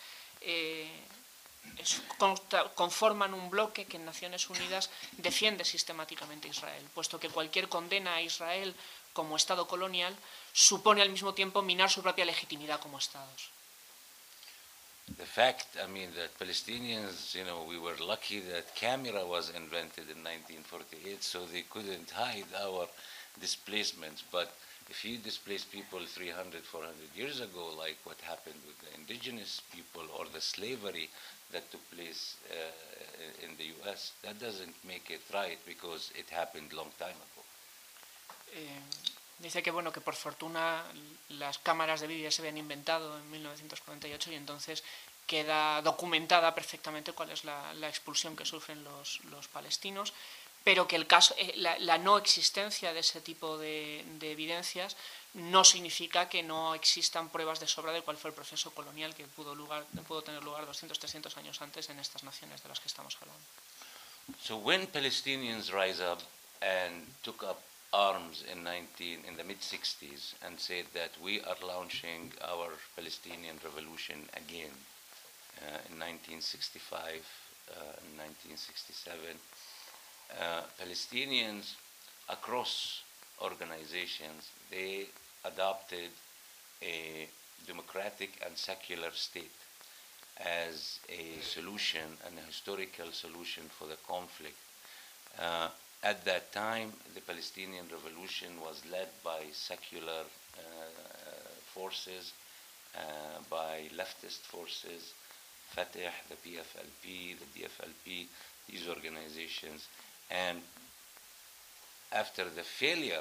conforman un bloque que en Naciones Unidas defiende sistemáticamente a Israel, puesto que cualquier condena a Israel como Estado colonial supone al mismo tiempo minar su propia legitimidad como Estados. The fact, I mean, that Palestinians, you know, we were lucky that camera was invented in 1948, so they couldn't hide our displacements. But if you displace people 300, 400 years ago, like what happened with the indigenous people or the slavery that took place in the US, that doesn't make it right because it happened a long time ago. Dice que bueno, que por fortuna las cámaras de vídeo se habían inventado en 1948 y entonces queda documentada perfectamente cuál es la expulsión que sufren los palestinos, pero que la no existencia de ese tipo de evidencias no significa que no existan pruebas de sobra de cuál fue el proceso colonial que pudo tener lugar 200, 300 años antes en estas naciones de las que estamos hablando. So when Palestinians rise up and took up arms in the mid-60s and said that we are launching our Palestinian revolution again in 1965 and 1967, Palestinians across organizations, they adopted a democratic and secular state as a solution, an historical solution for the conflict. At that time, the Palestinian revolution was led by secular forces by leftist forces, Fatah, the PFLP, the DFLP, these organizations. And after the failure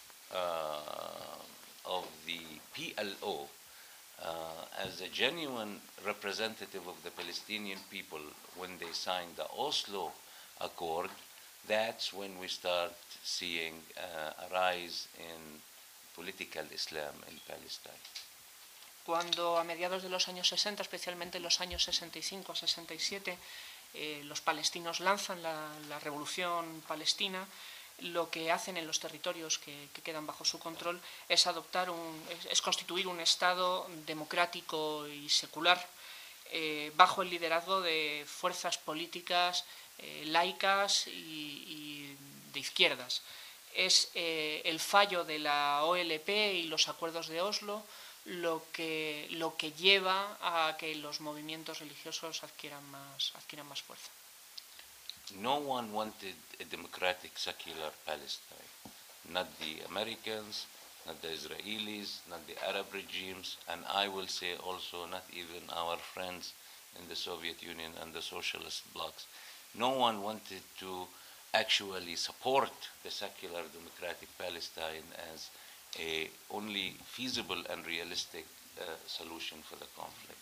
of the PLO as a genuine representative of the Palestinian people when they signed the Oslo Accord, that's when we start seeing a rise in political Islam in Palestine. Cuando a mediados de los años 60, especialmente en los años 65 a 67, los palestinos lanzan la revolución palestina, lo que hacen en los territorios que quedan bajo su control es constituir un Estado democrático y secular bajo el liderazgo de fuerzas políticas laicas y de izquierdas. Es el fallo de la OLP y los acuerdos de Oslo lo que lleva a que los movimientos religiosos adquieran más fuerza. No one wanted a democratic, secular Palestine. Not the Americans, not the Israelis, not the Arab regimes, and I will say also not even our friends in the Soviet Union and the socialist blocs. No one wanted to actually support the secular democratic Palestine as a only feasible and realistic solution for the conflict.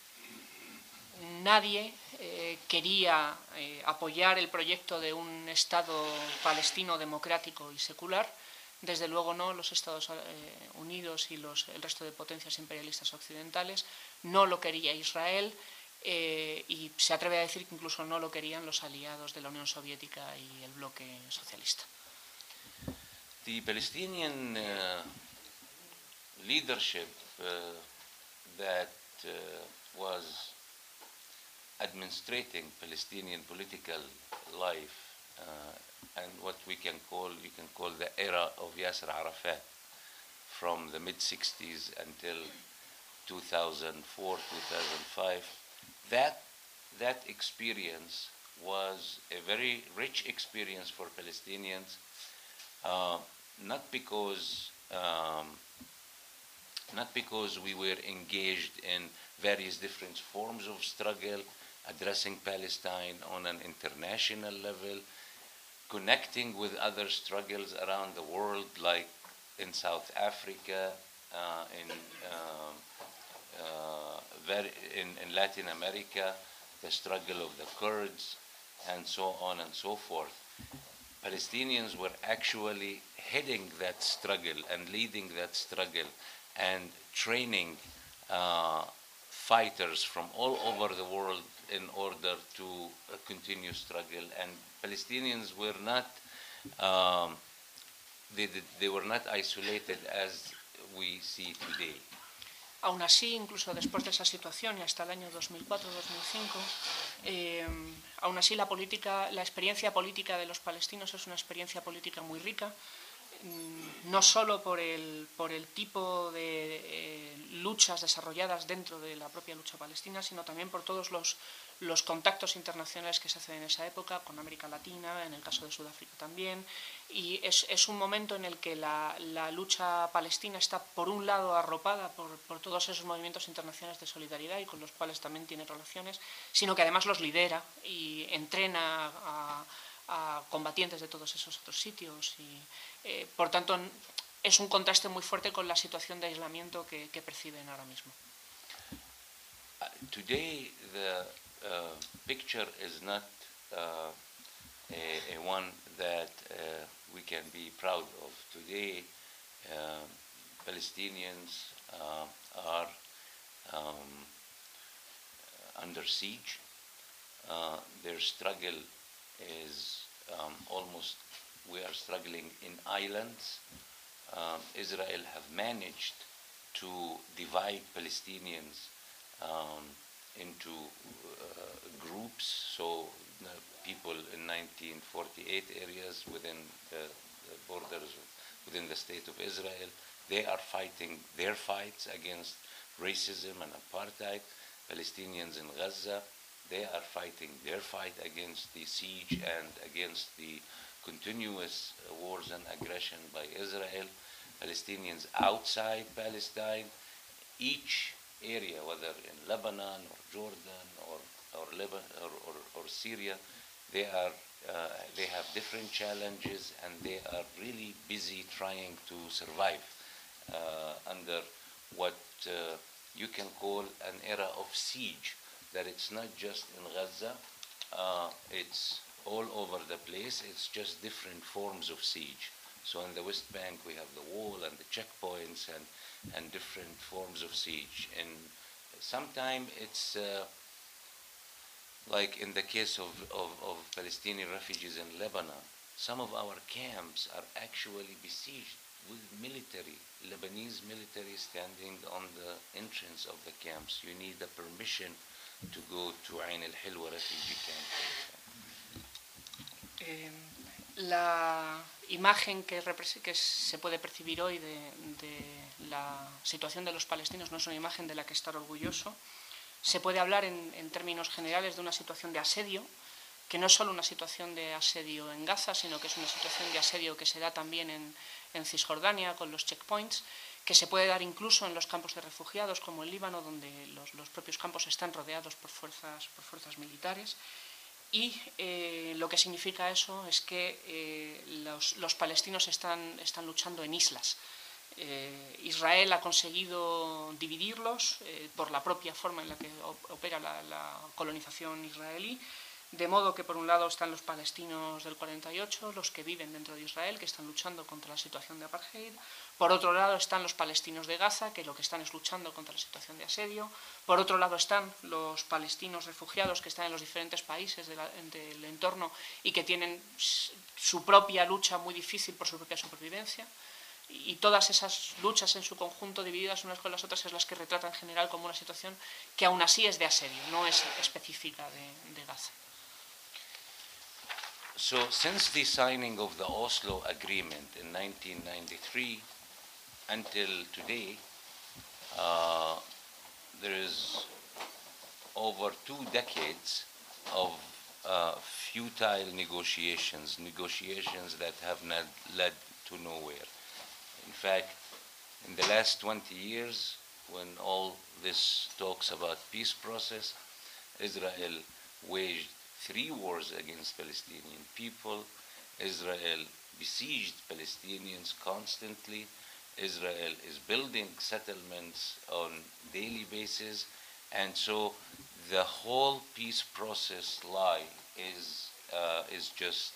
Nadie quería apoyar el proyecto de un Estado palestino democrático y secular, desde luego no los Estados Unidos y el resto de potencias imperialistas occidentales, no lo quería Israel y se atreve a decir que incluso no lo querían los aliados de la Unión Soviética y el bloque socialista. The Palestinian leadership that was administrating Palestinian political life and what you can call the era of Yasser Arafat from the mid-60s until 2004, 2005, that experience was a very rich experience for Palestinians, not because we were engaged in various different forms of struggle, addressing Palestine on an international level, connecting with other struggles around the world, like in South Africa, in Latin America, the struggle of the Kurds, and so on and so forth. Palestinians were actually heading that struggle and leading that struggle and training fighters from all over the world in order to continue struggle. And Palestinians were not they were not isolated as we see today. Aún así, incluso después de esa situación y hasta el año 2004-2005, aún así la experiencia política de los palestinos es una experiencia política muy rica, no solo por el tipo de luchas desarrolladas dentro de la propia lucha palestina, sino también por todos los contactos internacionales que se hacen en esa época, con América Latina, en el caso de Sudáfrica también, y es un momento en el que la lucha palestina está, por un lado, arropada por todos esos movimientos internacionales de solidaridad y con los cuales también tiene relaciones, sino que además los lidera y entrena a combatientes de todos esos otros sitios y por tanto es un contraste muy fuerte con la situación de aislamiento que perciben ahora mismo. Today the picture is not a one that we can be proud of. Today Palestinians are under siege. Their struggle is we are struggling in islands. Israel have managed to divide Palestinians into groups, so people in 1948 areas within the borders, within the state of Israel, they are fighting their fights against racism and apartheid. Palestinians in Gaza, they are fighting their fight against the siege and against the continuous wars and aggression by Israel. Palestinians outside Palestine, each area, whether in Lebanon or Jordan or Syria, they have different challenges, and they are really busy trying to survive under what you can call an era of siege. That it's not just in Gaza, it's all over the place. It's just different forms of siege. So in the West Bank, we have the wall and the checkpoints and different forms of siege. And sometimes it's like in the case of Palestinian refugees in Lebanon, some of our camps are actually besieged with military, Lebanese military standing on the entrance of the camps. You need a permission to go to Ain al-Hilwa refugee camp. La imagen que se puede percibir hoy de la situación de los palestinos no es una imagen de la que estar orgulloso. Se puede hablar en términos generales de una situación de asedio, que no es solo una situación de asedio en Gaza, sino que es una situación de asedio que se da también en Cisjordania con los checkpoints, que se puede dar incluso en los campos de refugiados como en Líbano, donde los propios campos están rodeados por fuerzas militares. Y lo que significa eso es que los palestinos están luchando en islas. Israel ha conseguido dividirlos por la propia forma en la que opera la colonización israelí, de modo que por un lado están los palestinos del 48, los que viven dentro de Israel, que están luchando contra la situación de apartheid. Por otro lado están los palestinos de Gaza, que lo que están es luchando contra la situación de asedio. Por otro lado están los palestinos refugiados que están en los diferentes países del entorno y que tienen su propia lucha muy difícil por su propia supervivencia. Y todas esas luchas en su conjunto, divididas unas con las otras, es las que retratan en general como una situación que aún así es de asedio, no es específica de Gaza. So since the signing of the Oslo Agreement in 1993 until today, there is over 2 decades of futile negotiations that have not led to nowhere. In fact, in the last 20 years, when all this talks about peace process, Israel waged 3 wars against Palestinian people. Israel besieged Palestinians constantly. Israel is building settlements on daily basis. And so the whole peace process lie is just,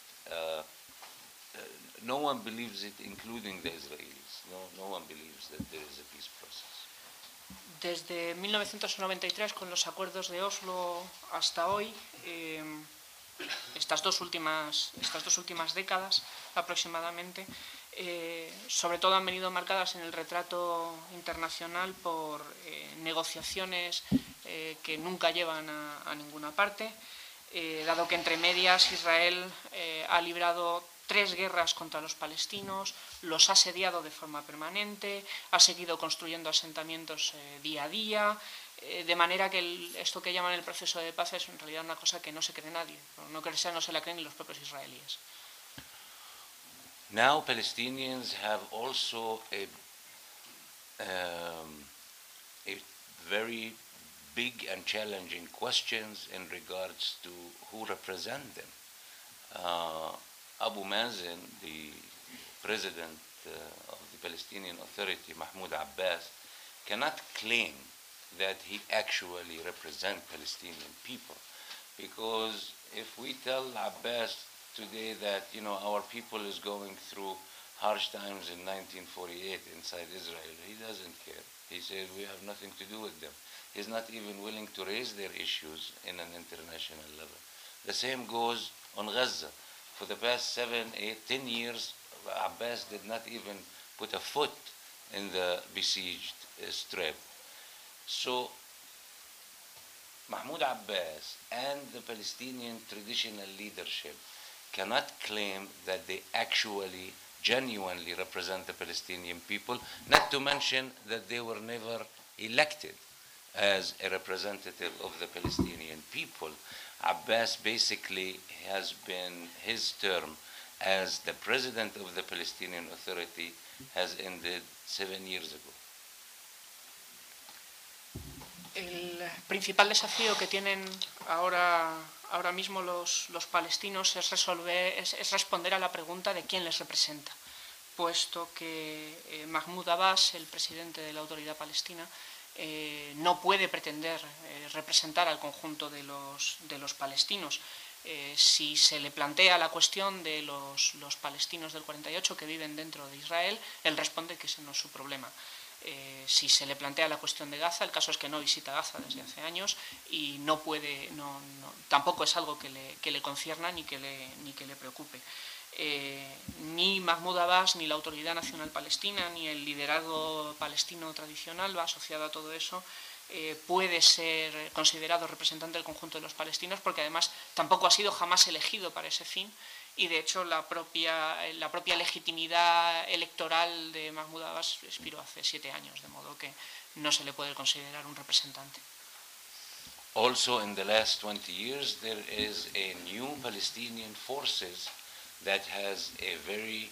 no one believes it, including the Israelis. No one believes that there is a peace process. Desde 1993, con los acuerdos de Oslo hasta hoy, estas dos últimas décadas aproximadamente, sobre todo han venido marcadas en el retrato internacional por negociaciones que nunca llevan a ninguna parte, dado que entre medias Israel ha librado 3 guerras contra los palestinos, los ha asediado de forma permanente, ha seguido construyendo asentamientos día a día, de manera que esto que llaman el proceso de paz es en realidad una cosa que no se cree nadie, no se la creen ni los propios israelíes. Now Palestinians have also a very big and challenging questions in regards to who represent them. Abu Mazen, the president of the Palestinian Authority, Mahmoud Abbas, cannot claim that he actually represents Palestinian people, because if we tell Abbas today that our people is going through harsh times in 1948 inside Israel, he doesn't care. He says we have nothing to do with them. He's not even willing to raise their issues in an international level. The same goes on Gaza. For the past 7, 8, 10 years, Abbas did not even put a foot in the besieged strip. So Mahmoud Abbas and the Palestinian traditional leadership cannot claim that they actually genuinely represent the Palestinian people, not to mention that they were never elected as a representative of the Palestinian people. Abbas basically has been, his term as the president of the Palestinian Authority has ended 7 years ago. El principal desafío que tienen ahora mismo los palestinos es responder a la pregunta de quién les representa, puesto que Mahmoud Abbas, el presidente de la Autoridad Palestina, no puede pretender representar al conjunto de los palestinos. Si se le plantea la cuestión de los palestinos del 48 que viven dentro de Israel, él responde que ese no es su problema. Si se le plantea la cuestión de Gaza, el caso es que no visita Gaza desde hace años y tampoco es algo que le concierna ni que le preocupe. Ni Mahmoud Abbas, ni la Autoridad Nacional Palestina, ni el liderazgo palestino tradicional va asociado a todo eso, puede ser considerado representante del conjunto de los palestinos, porque además tampoco ha sido jamás elegido para ese fin, y de hecho la propia legitimidad electoral de Mahmoud Abbas expiró hace 7 años, de modo que no se le puede considerar un representante. Also, in the last 20 years, there is a new Palestinian forces that has a very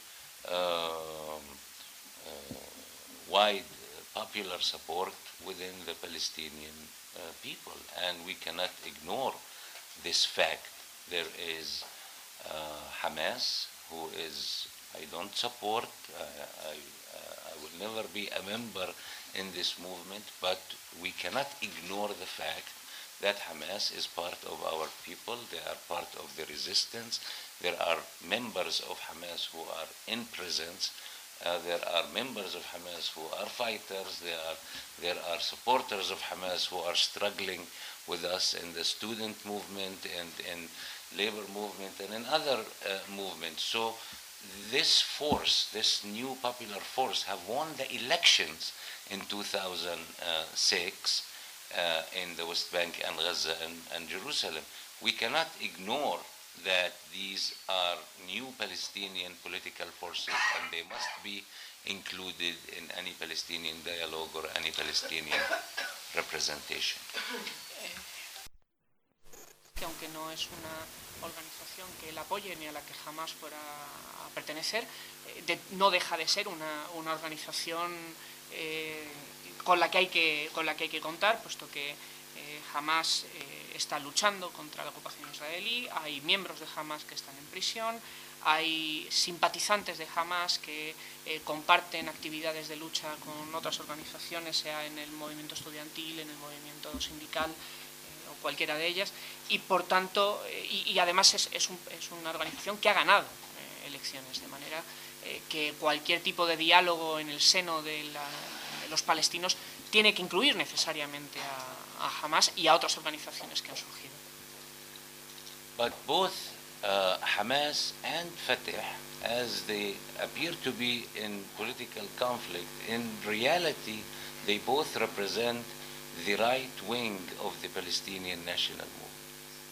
wide popular support within the Palestinian people, and we cannot ignore this fact. There is Hamas, who is, I don't support, I will never be a member in this movement, but we cannot ignore the fact that Hamas is part of our people, they are part of the resistance. There are members of Hamas who are in prisons. There are members of Hamas who are fighters. There are supporters of Hamas who are struggling with us in the student movement and in labor movement and in other movements. So this force, this new popular force, have won the elections in 2006 in the West Bank and Gaza and Jerusalem. We cannot ignore that these are new Palestinian political forces and they must be included in any Palestinian dialogue or any Palestinian representation. Que aunque no es una organización que la apoye ni a la que jamás fuera a pertenecer, no deja de ser una organización con la que hay que contar, puesto que Hamas está luchando contra la ocupación israelí, hay miembros de Hamas que están en prisión, hay simpatizantes de Hamas que comparten actividades de lucha con otras organizaciones, sea en el movimiento estudiantil, en el movimiento sindical o cualquiera de ellas, y por tanto, y además es una organización que ha ganado elecciones, de manera que cualquier tipo de diálogo en el seno de los palestinos tiene que incluir necesariamente a Hamas y a otras organizaciones que han surgido. But both Hamas and Fatah, as they appear to be in political conflict, in reality they both represent the right wing of the Palestinian national movement.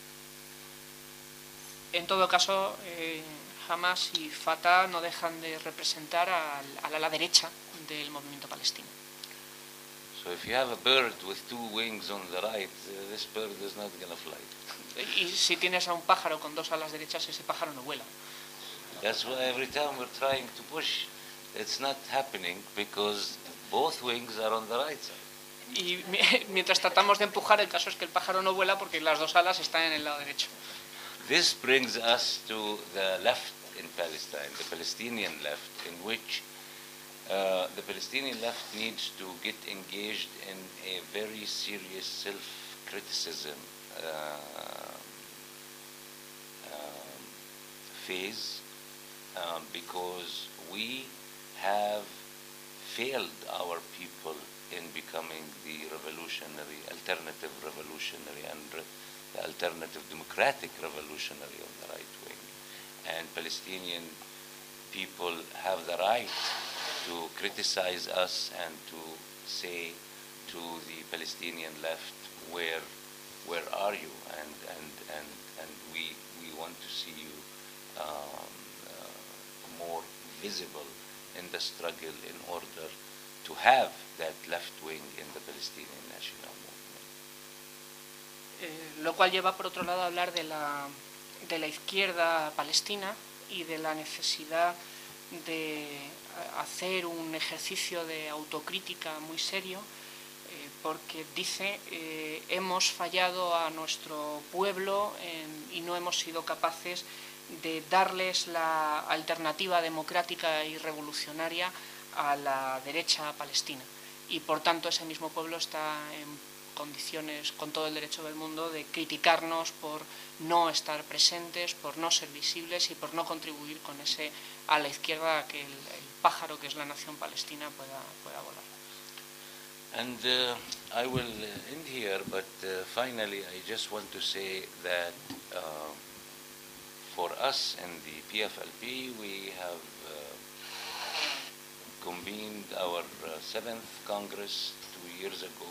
En todo caso, Hamas y Fatah no dejan de representar al ala derecha del movimiento palestino. So if you have a bird with two wings on the right, this bird is not going to fly. Y si tienes a un pájaro con dos alas derechas, ese pájaro no vuela. That's why every time we're trying to push, it's not happening because both wings are on the right side. Y mientras tratamos de empujar, el caso es que el pájaro no vuela porque las dos alas están en el lado derecho. This brings us to the left in Palestine, the Palestinian left, in which the Palestinian left needs to get engaged in a very serious self-criticism phase because we have failed our people in becoming the alternative revolutionary and the alternative democratic revolutionary of the right wing. And Palestinian people have the right to criticize us and to say to the Palestinian left, where are you? And we want to see you more visible in the struggle in order to have that left wing in the Palestinian national movement. Lo cual lleva, por otro lado, a hablar de la izquierda palestina y de la necesidad de hacer un ejercicio de autocrítica muy serio porque dice hemos fallado a nuestro pueblo y no hemos sido capaces de darles la alternativa democrática y revolucionaria a la derecha palestina. Y por tanto ese mismo pueblo está en condiciones, con todo el derecho del mundo, de criticarnos por no estar presentes, por no ser visibles y por no contribuir con ese a la izquierda a que el pájaro que es la nación palestina pueda volar. And I will end here, but finally I just want to say that for us in the PFLP, we have convened our 7th Congress 2 years ago.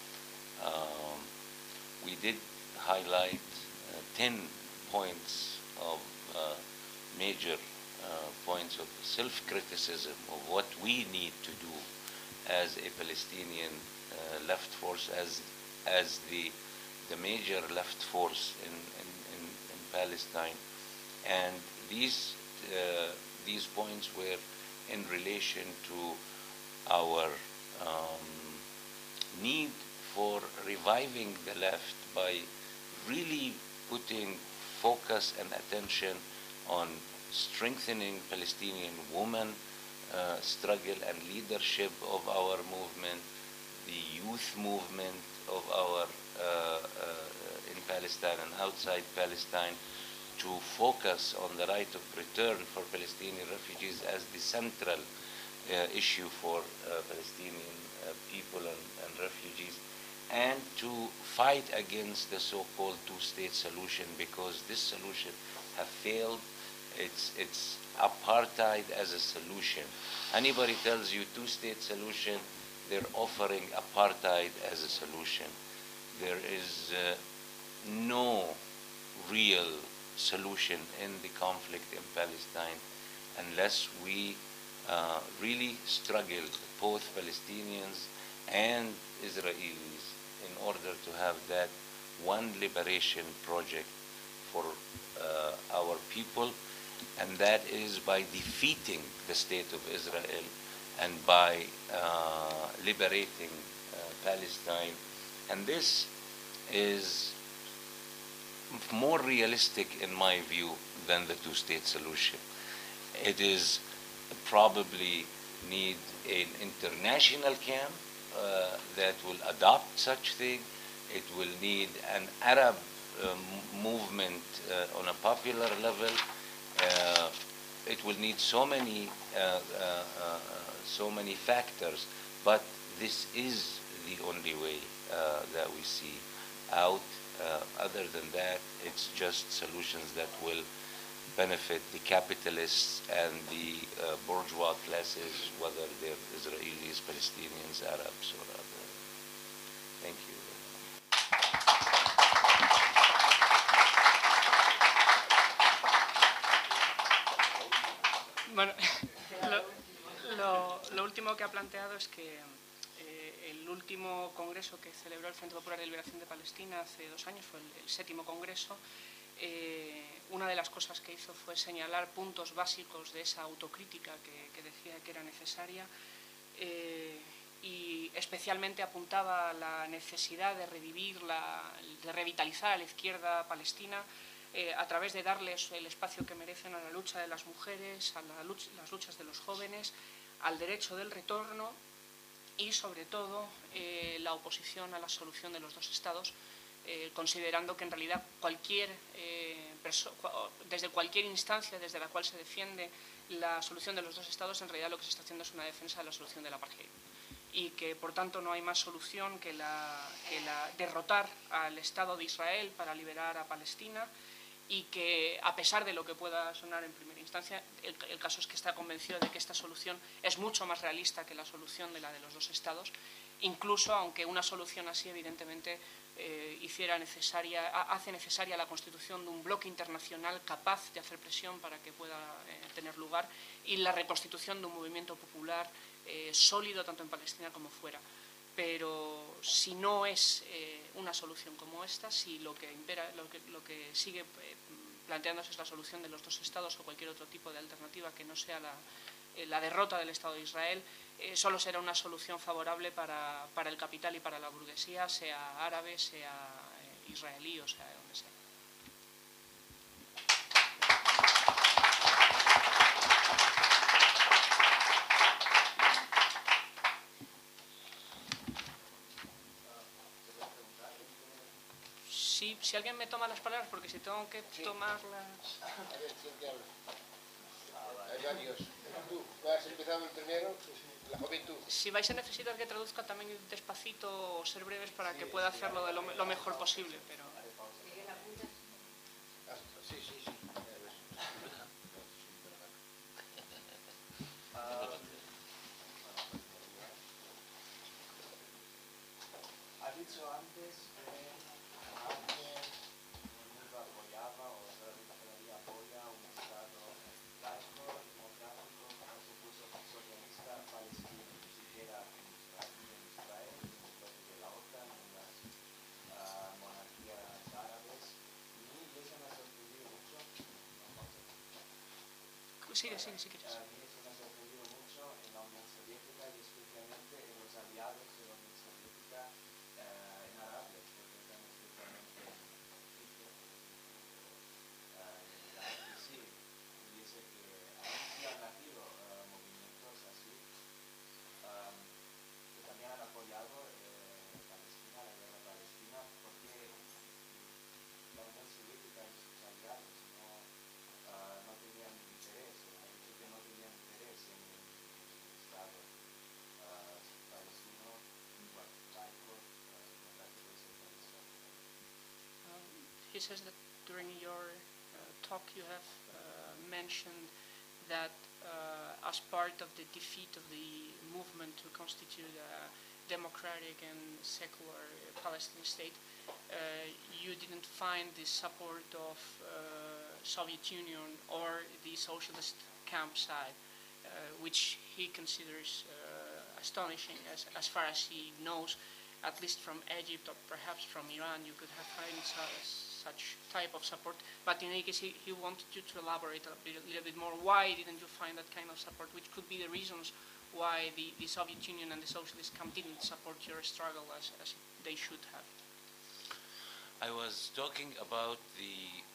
We did highlight 10 points of major points of self-criticism of what we need to do as a Palestinian left force, as the major left force in Palestine, and these points were in relation to our need for reviving the left by really putting focus and attention on strengthening Palestinian women struggle and leadership of our movement, the youth movement of our in Palestine and outside Palestine, to focus on the right of return for Palestinian refugees as the central issue for Palestinian people and refugees, and to fight against the so-called two-state solution, because this solution has failed. It's apartheid as a solution. Anybody tells you two-state solution, they're offering apartheid as a solution. There is no real solution in the conflict in Palestine unless we really struggle, both Palestinians and Israelis, in order to have that one liberation project for our people, and that is by defeating the state of Israel and by liberating Palestine. And this is more realistic, in my view, than the two-state solution. It is probably need an international camp that will adopt such thing. It will need an Arab movement on a popular level. It will need so many factors, but this is the only way that we see out. Other than that, it's just solutions that will benefit the capitalists and the bourgeois classes, whether they're Israelis, Palestinians, Arabs, or other. Thank you. Bueno, lo último que ha planteado es que el último congreso que celebró el Frente Popular de Liberación de Palestina hace 2 años, fue el 7º congreso, una de las cosas que hizo fue señalar puntos básicos de esa autocrítica que decía que era necesaria, y especialmente apuntaba a la necesidad de de revitalizar a la izquierda palestina a través de darles el espacio que merecen a la lucha de las mujeres, a las luchas de los jóvenes, al derecho del retorno y, sobre todo, la oposición a la solución de los 2 estados, considerando que en realidad desde cualquier instancia desde la cual se defiende la solución de los 2 estados, en realidad lo que se está haciendo es una defensa de la solución del apartheid, y que por tanto no hay más solución que derrotar al Estado de Israel para liberar a Palestina, y que, a pesar de lo que pueda sonar en primera instancia, el caso es que está convencido de que esta solución es mucho más realista que la solución de la de los 2 estados, incluso aunque una solución así evidentemente hace necesaria la constitución de un bloque internacional capaz de hacer presión para que pueda tener lugar, y la reconstitución de un movimiento popular sólido tanto en Palestina como fuera. Pero si no es una solución como esta, si lo que sigue planteándose es la solución de los 2 estados o cualquier otro tipo de alternativa que no sea la derrota del Estado de Israel, solo será una solución favorable para el capital y para la burguesía, sea árabe, sea israelí o sea de donde sea. Sí, si alguien me toma las palabras, porque si tengo que tomarlas... A ver, ¿quién te habla? Hay varios. Tú, ¿has empezado el primero? La juventud. Si vais a necesitar que traduzca también despacito o ser breves para que pueda hacerlo de lo mejor posible, pero... Sí. Ha dicho antes que nadie nunca apoyaba o todavía apoya un Estado laico, democrático, como se puso socialista palestino, ni siquiera en Israel, ni en el bloque de la OTAN, ni en las monarquías árabes. Y eso me ha sorprendido mucho. Sigue, si quieres. A mí eso me ha sorprendido mucho en la Unión Soviética y especialmente en los aliados de la Unión Soviética en Arabia, especialmente en Egipto, en Irak, y sí, dice que ahí sí han nacido movimientos así, que también han apoyado Palestina, la guerra palestina, porque la Unión Soviética y sus aliados no tenían interés, ha dicho que no tenían interés en el Estado palestino, laico, democrático y socialista. He says that during your talk you have mentioned that as part of the defeat of the movement to constitute a democratic and secular Palestinian state, you didn't find the support of Soviet Union or the socialist camp side, which he considers astonishing as far as he knows, at least from Egypt or perhaps from Iran, you could have found such type of support. But in any case, he wanted you to elaborate a little bit more. Why didn't you find that kind of support? Which could be the reasons why the Soviet Union and the socialist camp didn't support your struggle as they should have? I was talking about the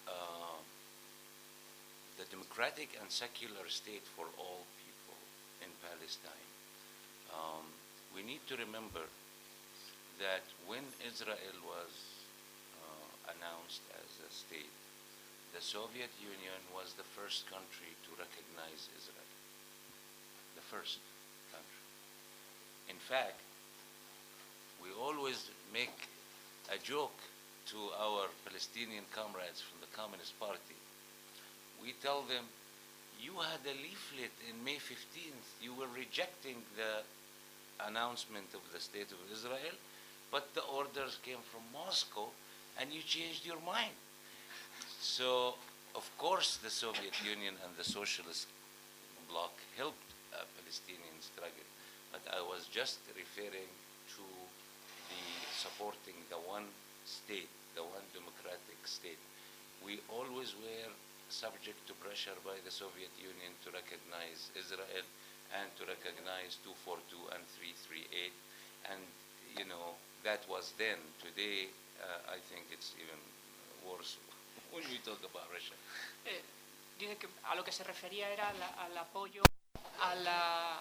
democratic and secular state for all people in Palestine. We need to remember that when Israel was announced as a state, the Soviet Union was the first country to recognize Israel. The first country. In fact, we always make a joke to our Palestinian comrades from the Communist Party. We tell them, you had a leaflet in May 15th, you were rejecting the announcement of the State of Israel, but the orders came from Moscow and you changed your mind. So, of course, the Soviet Union and the socialist bloc helped Palestinian struggle, but I was just referring to the supporting the one state, the one democratic state. We always were subject to pressure by the Soviet Union to recognize Israel and to recognize 242 and 338, and you know, that was then. Today, I think it's even worse when we talk about Russia. Dice que a lo que se refería era al apoyo a la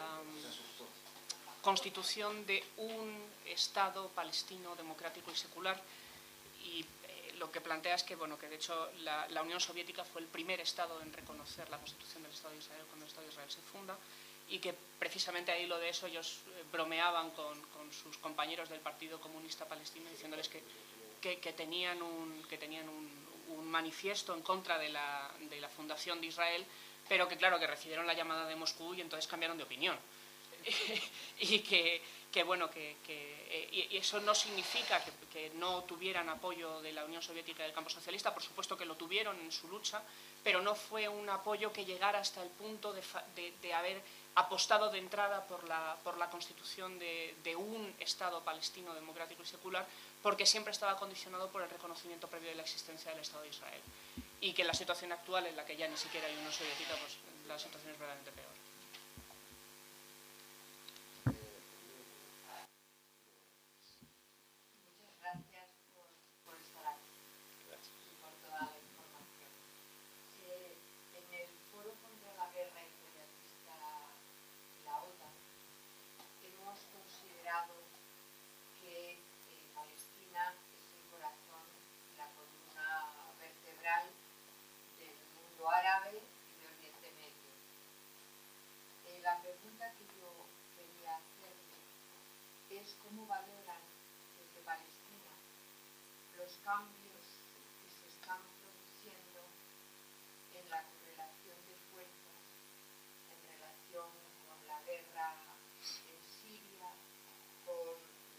constitución de un Estado palestino democrático y secular, y lo que plantea es que, bueno, que de hecho la Unión Soviética fue el primer Estado en reconocer la constitución del Estado de Israel cuando el Estado de Israel se funda, y que precisamente a hilo de eso ellos bromeaban con sus compañeros del Partido Comunista Palestino diciéndoles que tenían un manifiesto en contra de la fundación de Israel, pero que claro, que recibieron la llamada de Moscú y entonces cambiaron de opinión. Y y eso no significa que no tuvieran apoyo de la Unión Soviética y del campo socialista, por supuesto que lo tuvieron en su lucha, pero no fue un apoyo que llegara hasta el punto de haber apostado de entrada por la constitución de un Estado palestino democrático y secular, porque siempre estaba condicionado por el reconocimiento previo de la existencia del Estado de Israel. Y que en la situación actual, en la que ya ni siquiera hay Unión Soviética, pues la situación es verdaderamente peor. es cómo valoran desde Palestina los cambios que se están produciendo en la correlación de fuerzas en relación con la guerra en Siria, con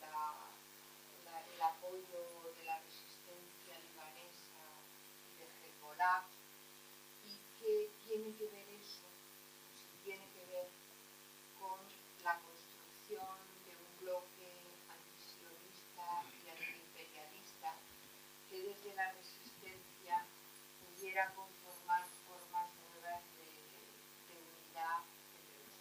el apoyo de la resistencia libanesa y de Hezbollah, y qué tiene que ver eso, si tiene que ver con la construcción de un bloque antisionista y antiimperialista que desde la resistencia pudiera conformar formas nuevas de unidad entre los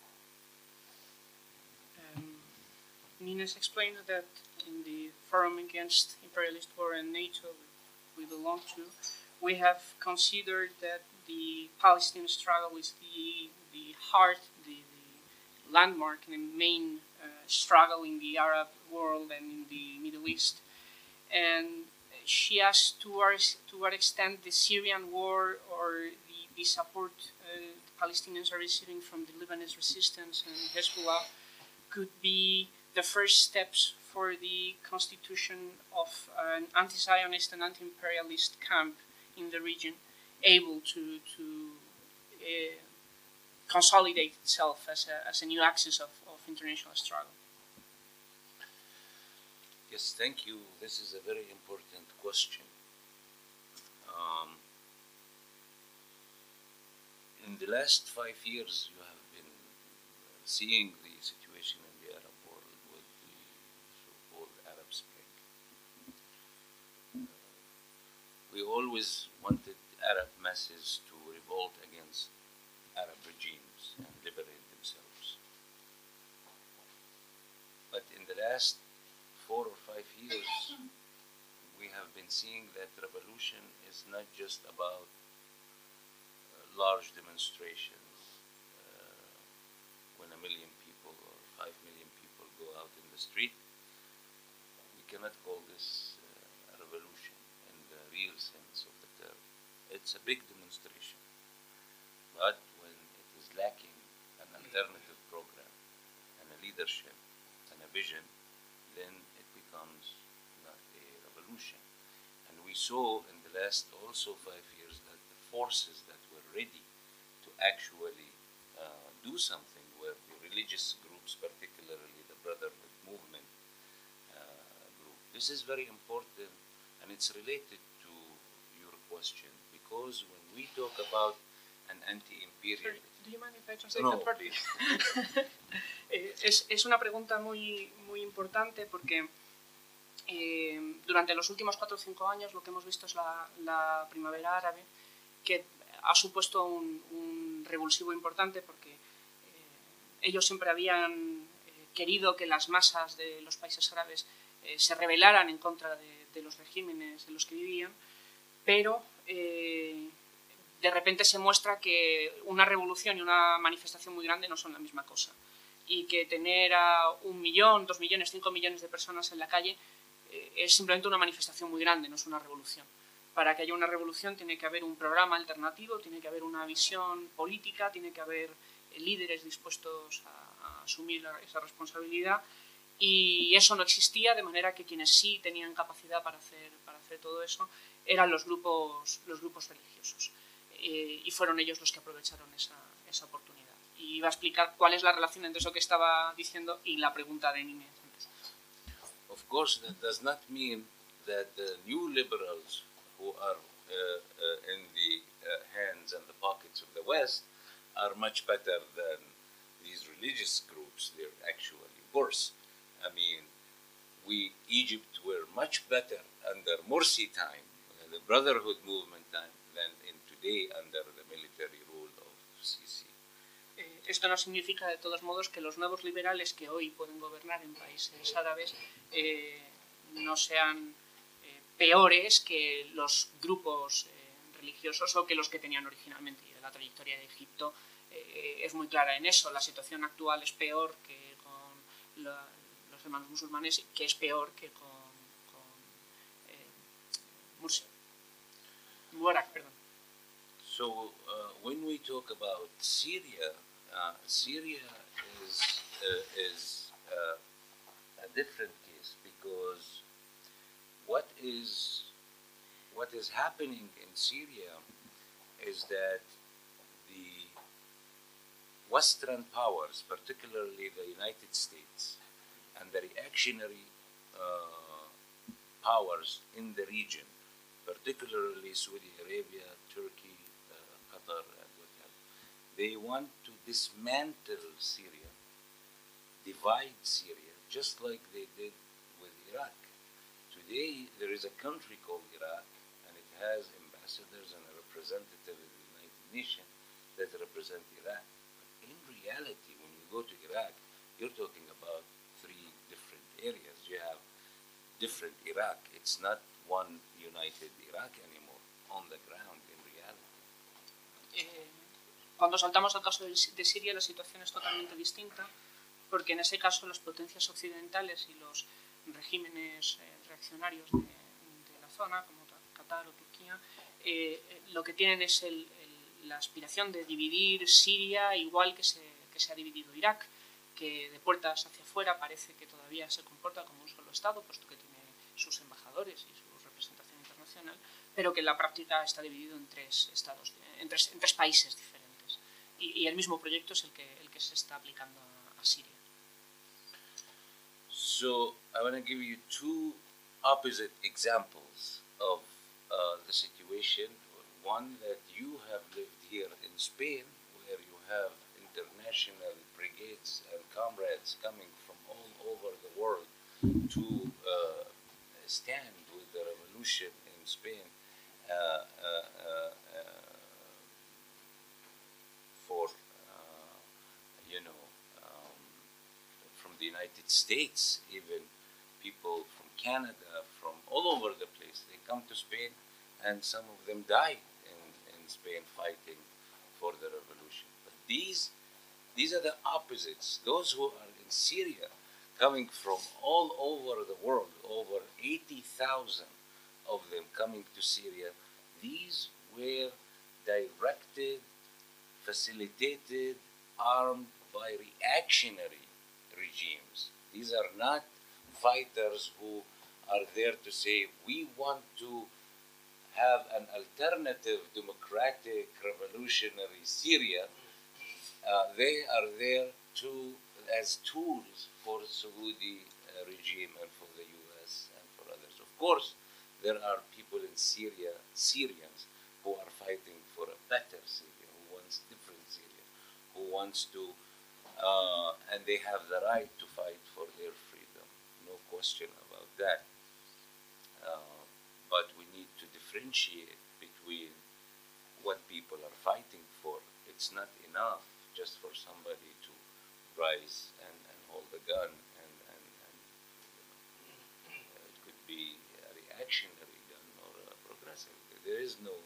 árabes. Nines explained that in the Forum Against Imperialist War and NATO we belong to, we have considered that the Palestinian struggle is the heart, the landmark and the main struggle in the Arab world and in the Middle East. And she asked to what extent the Syrian war or the support the Palestinians are receiving from the Lebanese resistance and Hezbollah could be the first steps for the constitution of an anti-Zionist and anti-imperialist camp in the region, able to consolidate itself as a new axis of international struggle. Yes, thank you. This is a very important question. In the last 5 years, you have been seeing the situation in the Arab world with the so-called Arab Spring. We always wanted Arab masses to revolt against Arab regimes and liberate themselves. But in the last 4 or 5 years, we have been seeing that revolution is not just about large demonstrations when 1 million people or 5 million people go out in the street. We cannot call this a revolution in the real sense of the term. It's a big demonstration. But when it is lacking an alternative program and a leadership and a vision, then it becomes not a revolution. And we saw in the last also 5 years that the forces that were ready to actually do something were the religious groups, particularly the Brotherhood movement group. This is very important, and it's related to your question, because when we talk about an anti-imperial... Do you mind if I translate No, that part? please. Es una pregunta muy importante porque durante los últimos 4 o 5 años lo que hemos visto es la primavera árabe, que ha supuesto un revulsivo importante porque ellos siempre habían querido que las masas de los países árabes se rebelaran en contra de los regímenes en los que vivían, pero de repente se muestra que una revolución y una manifestación muy grande no son la misma cosa, y que tener a 1 millón, 2 millones, 5 millones de personas en la calle es simplemente una manifestación muy grande, no es una revolución. Para que haya una revolución tiene que haber un programa alternativo, tiene que haber una visión política, tiene que haber líderes dispuestos a asumir esa responsabilidad, y eso no existía, de manera que quienes sí tenían capacidad para hacer todo eso eran los grupos religiosos, y fueron ellos los que aprovecharon esa oportunidad. Y iba a explicar cuál es la relación entre eso que estaba diciendo y la pregunta de Nines antes. Of course, that does not mean that the new liberals who are in the hands and the pockets of the West are much better than these religious groups. They're actually worse. I mean, Egypt were much better under Morsi time, the Brotherhood movement time, than in today under the military rule of Sisi. Esto no significa de todos modos que los nuevos liberales que hoy pueden gobernar en países árabes no sean peores que los grupos religiosos o que los que tenían originalmente. Y la trayectoria de Egipto es muy clara en eso. La situación actual es peor que con los hermanos musulmanes, que es peor que con Mursi. Mubarak, perdón. So when we talk about Syria, Syria is an different case because what is happening in Syria is that the Western powers, particularly the United States, and the reactionary powers in the region, particularly Saudi Arabia, Turkey, Qatar, and what have you, they want to dismantle Syria, divide Syria, just like they did with Iraq. Today, there is a country called Iraq, and it has ambassadors and a representative in the United Nations that represent Iraq. But in reality, when you go to Iraq, you're talking about three different areas. You have different Iraq. It's not one united Iraq anymore on the ground in reality. Cuando saltamos al caso de Siria, la situación es totalmente distinta, porque en ese caso las potencias occidentales y los regímenes reaccionarios de la zona, como Qatar o Turquía, lo que tienen es la aspiración de dividir Siria igual que se ha dividido Irak, que de puertas hacia afuera parece que todavía se comporta como un solo Estado, puesto que tiene sus embajadores y su representación internacional, pero que en la práctica está dividido en tres estados, en tres países diferentes. Y el mismo proyecto es el que se está aplicando a Siria. So I want to give you two opposite examples of the situation. One, that you have lived here in Spain, where you have international brigades and comrades coming from all over the world to stand with the revolution in Spain for, from the United States, even people from Canada, from all over the place. They come to Spain, and some of them died in Spain fighting for the revolution. But these are the opposites. Those who are in Syria, coming from all over the world, over 80,000 of them coming to Syria, these were directed, facilitated, armed by reactionary regimes. These are not fighters who are there to say, we want to have an alternative democratic revolutionary Syria. They are there as tools for the Saudi regime and for the US and for others. Of course, there are people in Syria, Syrians, who are fighting for a better Syria, who wants different Syria, who wants to, and they have the right to fight for their freedom, no question about that. But we need to differentiate between what people are fighting for. It's not enough just for somebody to rise and hold a gun, and it could be a reactionary gun or a progressive. There is no.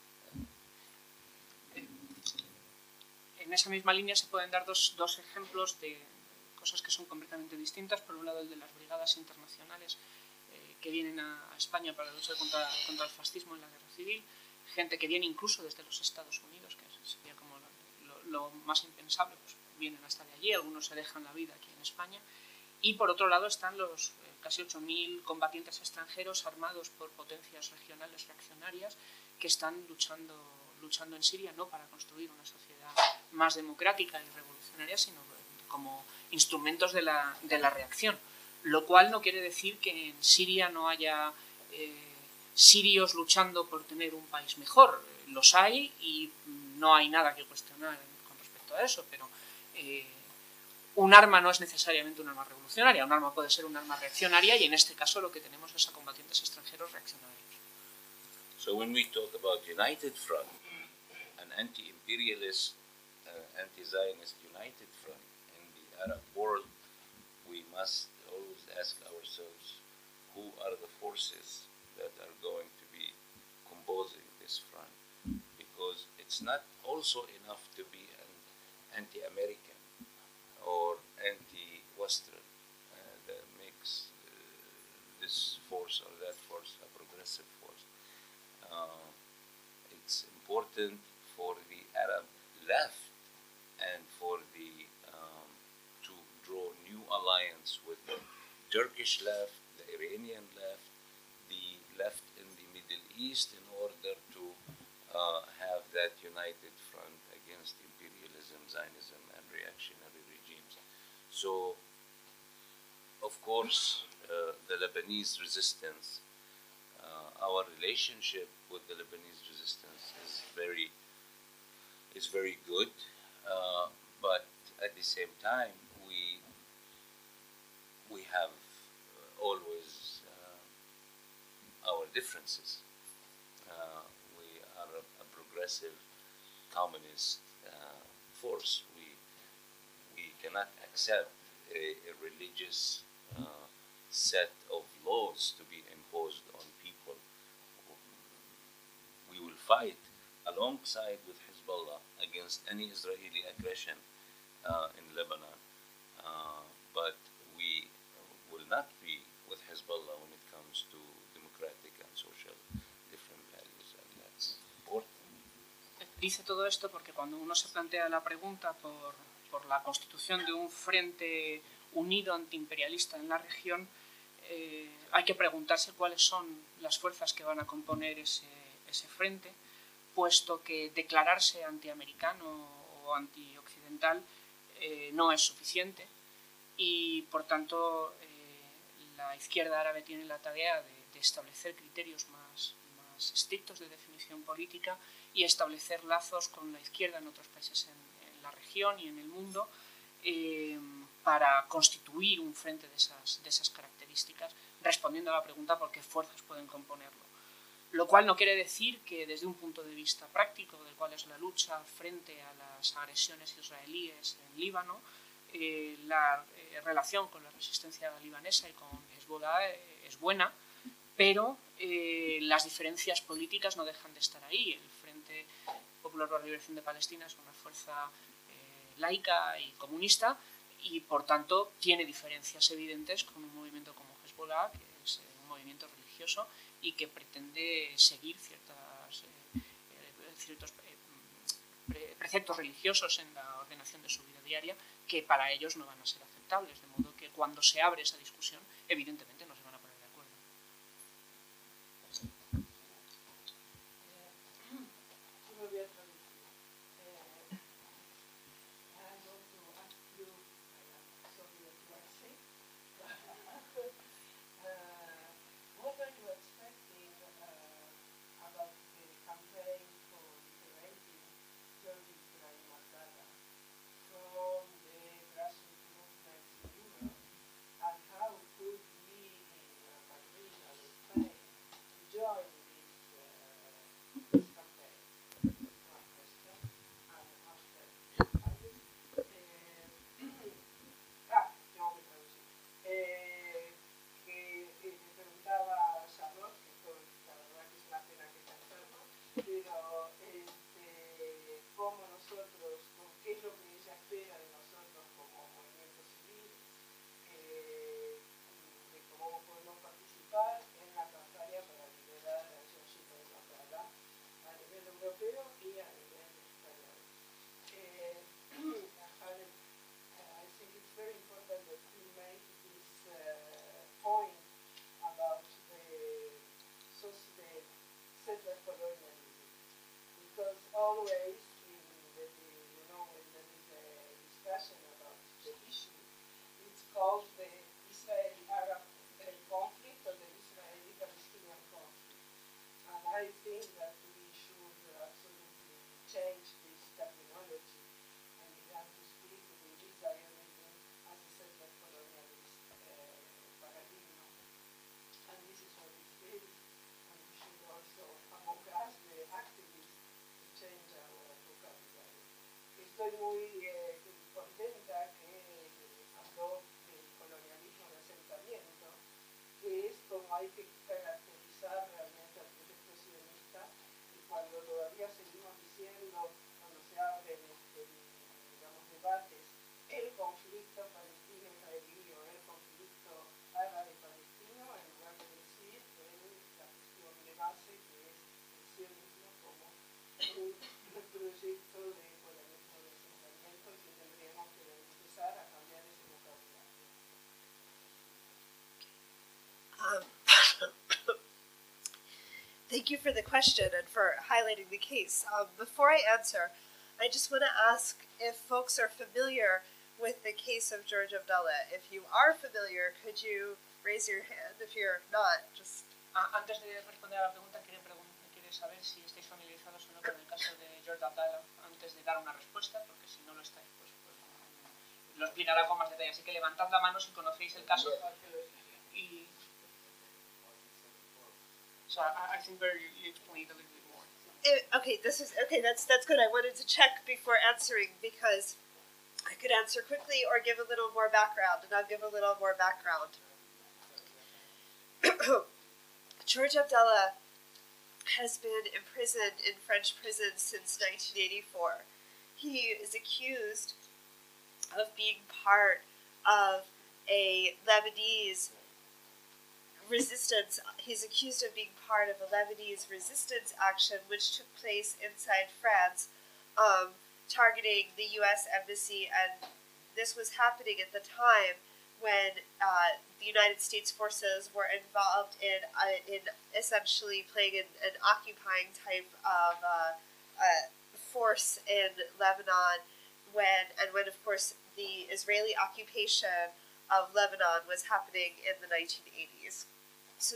En esa misma línea se pueden dar dos ejemplos de cosas que son completamente distintas. Por un lado, el de las brigadas internacionales que vienen a España para luchar contra el fascismo en la guerra civil, gente que viene incluso desde los Estados Unidos, que sería como lo más impensable, pues vienen hasta de allí, algunos se dejan la vida aquí en España. Y por otro lado están los casi 8.000 combatientes extranjeros armados por potencias regionales reaccionarias que están luchando en Siria, no para construir una sociedad más democrática y revolucionaria, sino como instrumentos de la reacción. Lo cual no quiere decir que en Siria no haya sirios luchando por tener un país mejor. Los hay y no hay nada que cuestionar con respecto a eso, pero un arma no es necesariamente un arma revolucionaria. Un arma puede ser un arma reaccionaria, y en este caso lo que tenemos es a combatientes extranjeros reaccionarios. So when we talk about United Front, an anti-imperialist, anti-Zionist united front in the Arab world, we must always ask ourselves, who are the forces that are going to be composing this front? Because it's not also enough to be an anti-American or anti-Western that makes this force or that force a progressive force. It's important for the Arab left and for the to draw new alliance with the Turkish left, the Iranian left, the left in the Middle East, in order to have that united front against imperialism, Zionism, and reactionary regimes. So, of course, the Lebanese resistance, our relationship with the Lebanese resistance is very good, but at the same time, we have always our differences. We are a progressive communist force. We cannot accept a religious set of laws to be imposed on people. We will fight alongside with Hezbollah against any Israeli aggression in Lebanon, but we will not be with Hezbollah when it comes to democratic and social different values, and that's important. Dice todo esto porque cuando uno se plantea la pregunta por la constitución de un frente unido antiimperialista en la región, hay que preguntarse cuáles son las fuerzas que van a componer ese frente, puesto que declararse antiamericano o antioccidental no es suficiente y, por tanto, la izquierda árabe tiene la tarea de establecer criterios más estrictos de definición política y establecer lazos con la izquierda en otros países en la región y en el mundo para constituir un frente de esas características, respondiendo a la pregunta por qué fuerzas pueden componerlo. Lo cual no quiere decir que desde un punto de vista práctico, del cual es la lucha frente a las agresiones israelíes en Líbano, la relación con la resistencia libanesa y con Hezbollah es buena, pero las diferencias políticas no dejan de estar ahí. El Frente Popular por la Liberación de Palestina es una fuerza laica y comunista y, por tanto, tiene diferencias evidentes con un movimiento como Hezbollah, que es un movimiento religioso y que pretende seguir ciertos preceptos religiosos en la ordenación de su vida diaria que para ellos no van a ser aceptables, de modo que cuando se abre esa discusión, evidentemente no se van a poner de acuerdo. Estoy muy contenta que habló del colonialismo de asentamiento, que es como hay que caracterizar realmente al proyecto sionista, y cuando todavía seguimos diciendo, cuando se abren debates, el conflicto palestino-israelí o el conflicto árabe-palestino, en lugar de decir la cuestión de base que es el sionismo como un proyecto de colonialismo de asentamiento, que tendríamos que empezar a cambiar ese vocabulario. Thank you for the question and for highlighting the case. Before I answer, I just want to ask if folks are familiar with the case of George Abdullah. If you are familiar, could you raise your hand? If you're not, just... Antes de responder a la pregunta, quiere saber si estáis familiarizados o no con el caso de George Abdallah antes de dar una respuesta, porque si no lo estáis, pues lo explicará con más detalle. Así que levantad la mano si conocéis el caso. Y... So I think Barry, you explained a little bit more. That's good. I wanted to check before answering because I could answer quickly or give a little more background, and I'll give a little more background. George Abdullah has been imprisoned in French prisons since 1984. He is accused of being part of a Lebanese resistance. He's accused of being part of a Lebanese resistance action which took place inside France, targeting the U.S. Embassy, and this was happening at the time when the United States forces were involved in essentially playing an occupying type of force in Lebanon, when of course the Israeli occupation of Lebanon was happening in the 1980s. So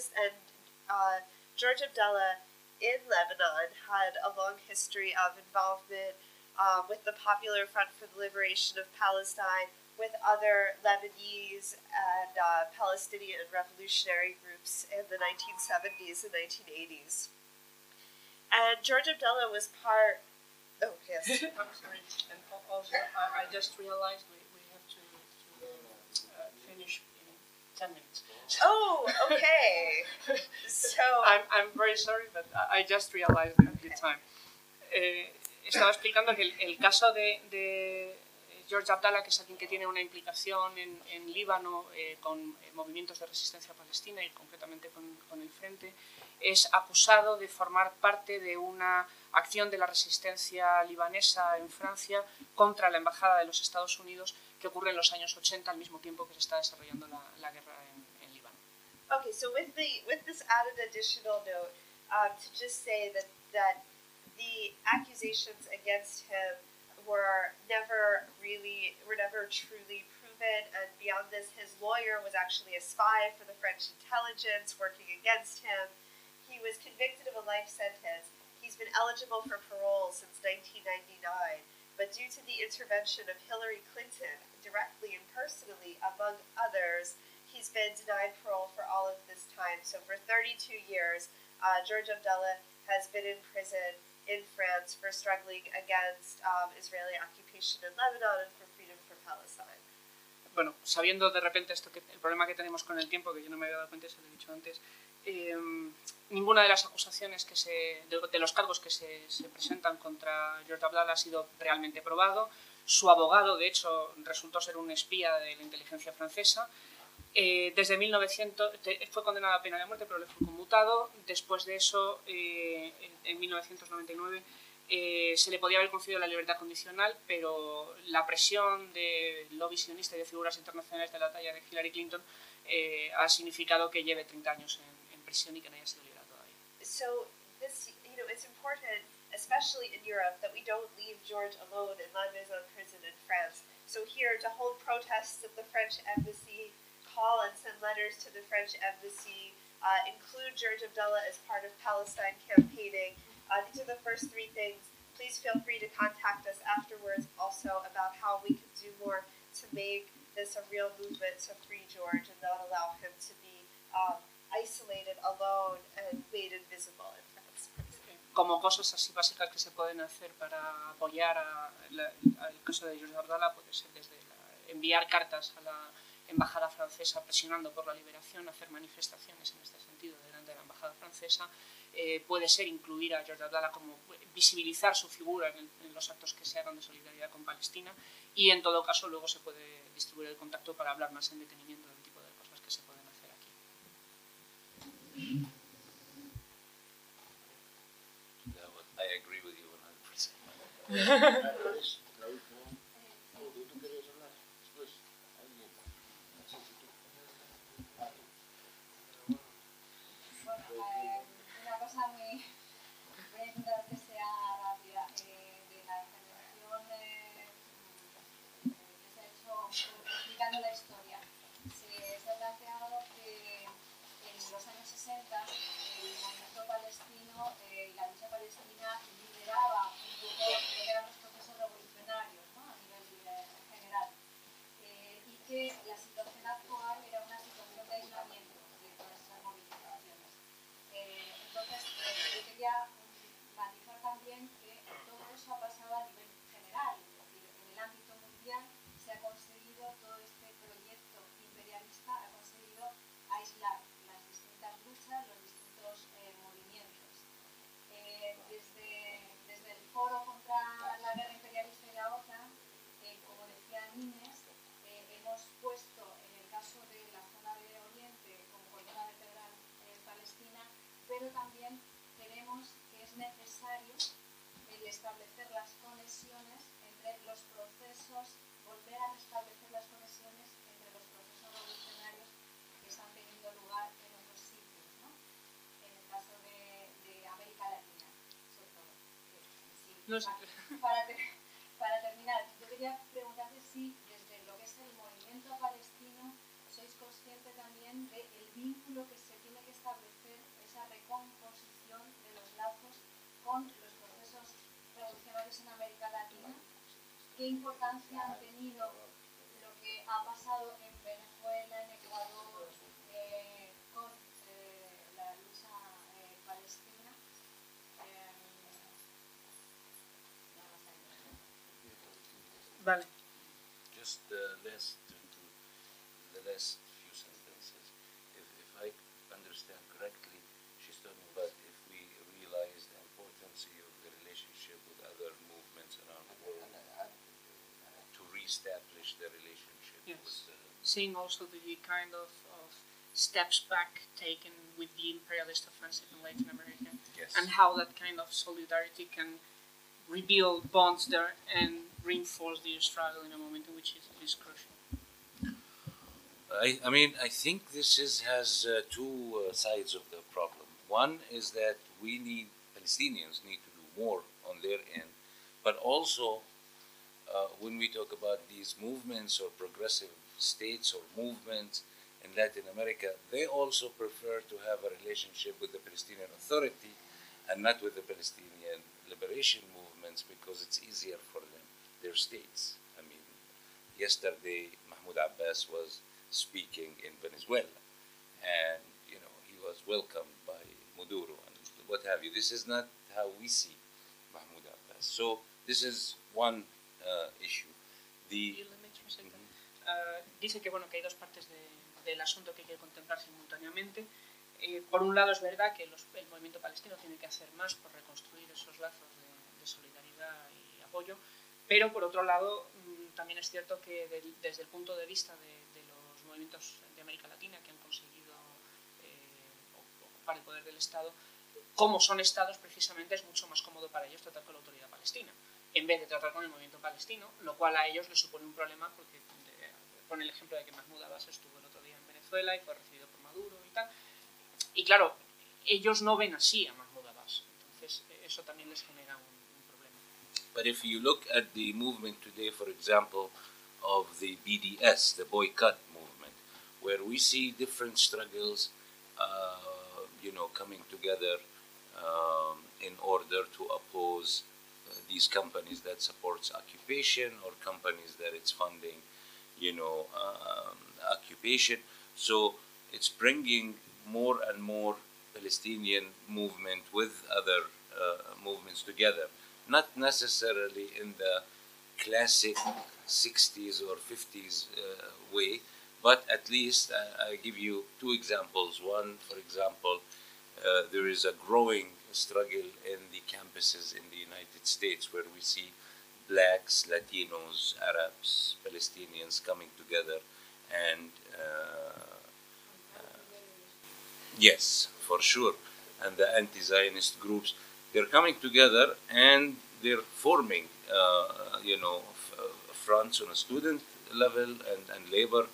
George Abdullah in Lebanon had a long history of involvement with the Popular Front for the Liberation of Palestine, with other Lebanese and Palestinian revolutionary groups in the 1970s and 1980s. And George Abdullah was part... Oh, yes. I'm sorry. And also, I just realized we have to finish in 10 minutes. Oh, okay. So... I'm very sorry, but I just realized at the time. Estaba explicando que el caso de George Abdullah, que es alguien que tiene una implicación en Líbano con movimientos de resistencia palestina y concretamente con el Frente, es acusado de formar parte de una acción de la resistencia libanesa en Francia contra la Embajada de los Estados Unidos que ocurre en los años 80, al mismo tiempo que se está desarrollando la guerra en Líbano. Okay, so with this added additional note, to just say that the accusations against him were never truly proven, and beyond this, his lawyer was actually a spy for the French intelligence working against him. He was convicted of a life sentence. He's been eligible for parole since 1999, but due to the intervention of Hillary Clinton, directly and personally, among others, he's been denied parole for all of this time. So for 32 years, George Abdullah has been in prison in France for struggling against Israeli occupation in Lebanon and for freedom for Palestine. Bueno, sabiendo de repente el problema que tenemos con el tiempo, que yo no me había dado cuenta, se lo he dicho antes, ninguna de las acusaciones de los cargos que se presentan contra George Abdullah ha sido realmente probado. Su abogado, de hecho, resultó ser un espía de la inteligencia francesa. Desde 1900 fue condenado a pena de muerte, pero le fue conmutado. Después de eso, en 1999, se le podía haber concedido la libertad condicional, pero la presión de lobby sionista y de figuras internacionales de la talla de Hillary Clinton ha significado que lleve 30 años en prisión y que no haya sido liberado todavía. So this, it's important, especially in Europe, that we don't leave George alone in La Maison prison in France. So here, to hold protests at the French embassy, call and send letters to the French embassy, include George Abdullah as part of Palestine campaigning. These are the first three things. Please feel free to contact us afterwards also about how we can do more to make this a real movement to free George and not allow him to be isolated, alone, and made invisible in France. Como cosas así básicas que se pueden hacer para apoyar al caso de George Abdullah puede ser desde enviar cartas a la embajada francesa presionando por la liberación, hacer manifestaciones en este sentido delante de la embajada francesa, puede ser incluir a George Abdullah como visibilizar su figura en los actos que se hagan de solidaridad con Palestina, y en todo caso luego se puede distribuir el contacto para hablar más en detenimiento del tipo de cosas que se pueden hacer aquí. I agree with you 100%. cosa muy... Voy a intentar que sea rápida. De la intervención que se ha hecho explicando la historia, se ha planteado que en los años 60 el movimiento palestino y la lucha palestina lideraba un poco lo que eran los procesos revolucionarios, ¿no? A nivel general. Y que la situación actual era una situación de aislamiento de todas esas movilizaciones. Entonces, yo quería matizar también que todo eso ha pasado a nivel general, es decir, en el ámbito mundial se ha conseguido, todo este proyecto imperialista ha conseguido aislar las distintas luchas, los distintos movimientos. Desde el foro contra la guerra imperialista y la OTAN, como decía Inés, hemos puesto en el caso de la zona de Oriente como columna vertebral palestina, pero también creemos que es necesario el establecer las conexiones entre los procesos, volver a restablecer las conexiones entre los procesos revolucionarios que están teniendo lugar en otros sitios, ¿no? En el caso de América Latina, sobre todo. Sí, No sé. Para terminar, yo quería preguntarte si desde lo que es el movimiento palestino sois consciente también del vínculo que se tiene que establecer, esa recomposición de los lazos con los procesos revolucionarios en América Latina. ¿Qué importancia han tenido lo que ha pasado en Venezuela, en Ecuador, con la lucha palestina? Vale. Just the last few sentences. If I understand correctly, she's talking about if we realize the importance of the relationship with other movements around the world to reestablish the relationship Yes. with the... Seeing also the kind of steps back taken with the imperialist offensive in Latin America, Yes. and how that kind of solidarity can rebuild bonds there and reinforce the struggle in a moment in which it is crucial. I think this has two sides of the problem. One is that Palestinians need to do more on their end, but also when we talk about these movements or progressive states or movements in Latin America, they also prefer to have a relationship with the Palestinian Authority and not with the Palestinian liberation movements because it's easier for them, their states. I mean, yesterday Mahmoud Abbas was speaking in Venezuela, and he was welcomed by Maduro and what have you. This is not how we see Mahmoud Abbas. So this is one issue. Dice que que hay dos partes del asunto que hay que contemplar simultáneamente. Por un lado es verdad que el movimiento palestino tiene que hacer más por reconstruir esos lazos de solidaridad y apoyo, pero por otro lado también es cierto que desde el punto de vista de los movimientos de América Latina que han conseguido ocupar el poder del Estado, como son estados precisamente es mucho más cómodo para ellos tratar con la autoridad palestina en vez de tratar con el movimiento palestino, lo cual a ellos les supone un problema porque pone el ejemplo de que Mahmoud Abbas estuvo el otro día en Venezuela y fue recibido por Maduro y tal. Y claro, ellos no ven así a Mahmoud Abbas, entonces eso también les genera un problema. But if you look at the movement today, for example, of the BDS, the boycott movement, where we see different struggles, coming together in order to oppose these companies that supports occupation or companies that it's funding, occupation. So it's bringing more and more Palestinian movement with other movements together, not necessarily in the classic 60s or 50s way, but at least I give you two examples. One, for example, there is a growing struggle in the campuses in the United States where we see blacks, Latinos, Arabs, Palestinians coming together and yes, for sure. And the anti-Zionist groups, they're coming together and they're forming, fronts on a student level and labor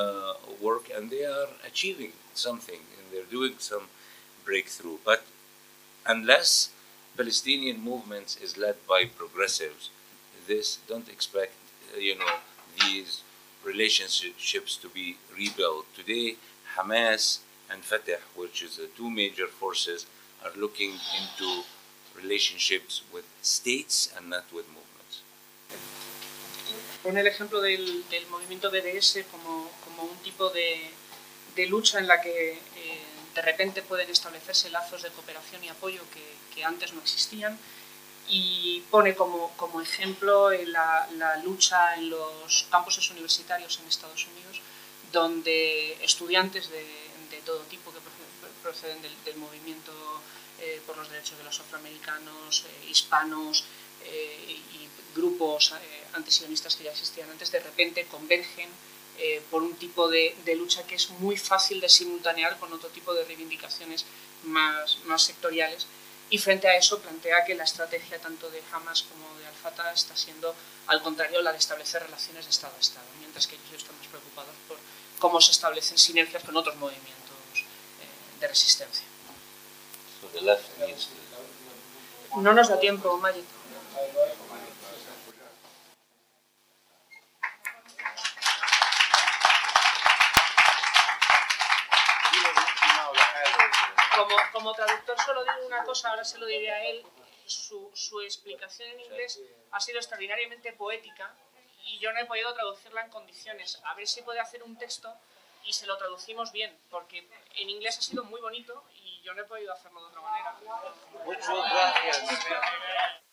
work, and they are achieving something and they're doing some breakthrough. But unless Palestinian movements is led by progressives, don't expect, these relationships to be rebuilt. Today, Hamas and Fatah, which is the two major forces, are looking into relationships with states and not with movements. Pone el ejemplo del movimiento BDS como un tipo de lucha en la que de repente pueden establecerse lazos de cooperación y apoyo que antes no existían, y pone como ejemplo la lucha en los campuses universitarios en Estados Unidos, donde estudiantes de todo tipo que proceden del movimiento por los derechos de los afroamericanos, hispanos y grupos antisionistas que ya existían antes, de repente convergen por un tipo de lucha que es muy fácil de simultanear con otro tipo de reivindicaciones más sectoriales. Y frente a eso plantea que la estrategia tanto de Hamas como de Al-Fatah está siendo, al contrario, la de establecer relaciones de Estado a Estado, mientras que ellos están más preocupados por cómo se establecen sinergias con otros movimientos de resistencia. So the left needs to... No nos da tiempo, Magid. Como traductor solo digo una cosa, ahora se lo diré a él. Su explicación en inglés ha sido extraordinariamente poética y yo no he podido traducirla en condiciones. A ver si puede hacer un texto y se lo traducimos bien, porque en inglés ha sido muy bonito y yo no he podido hacerlo de otra manera. Muchas gracias.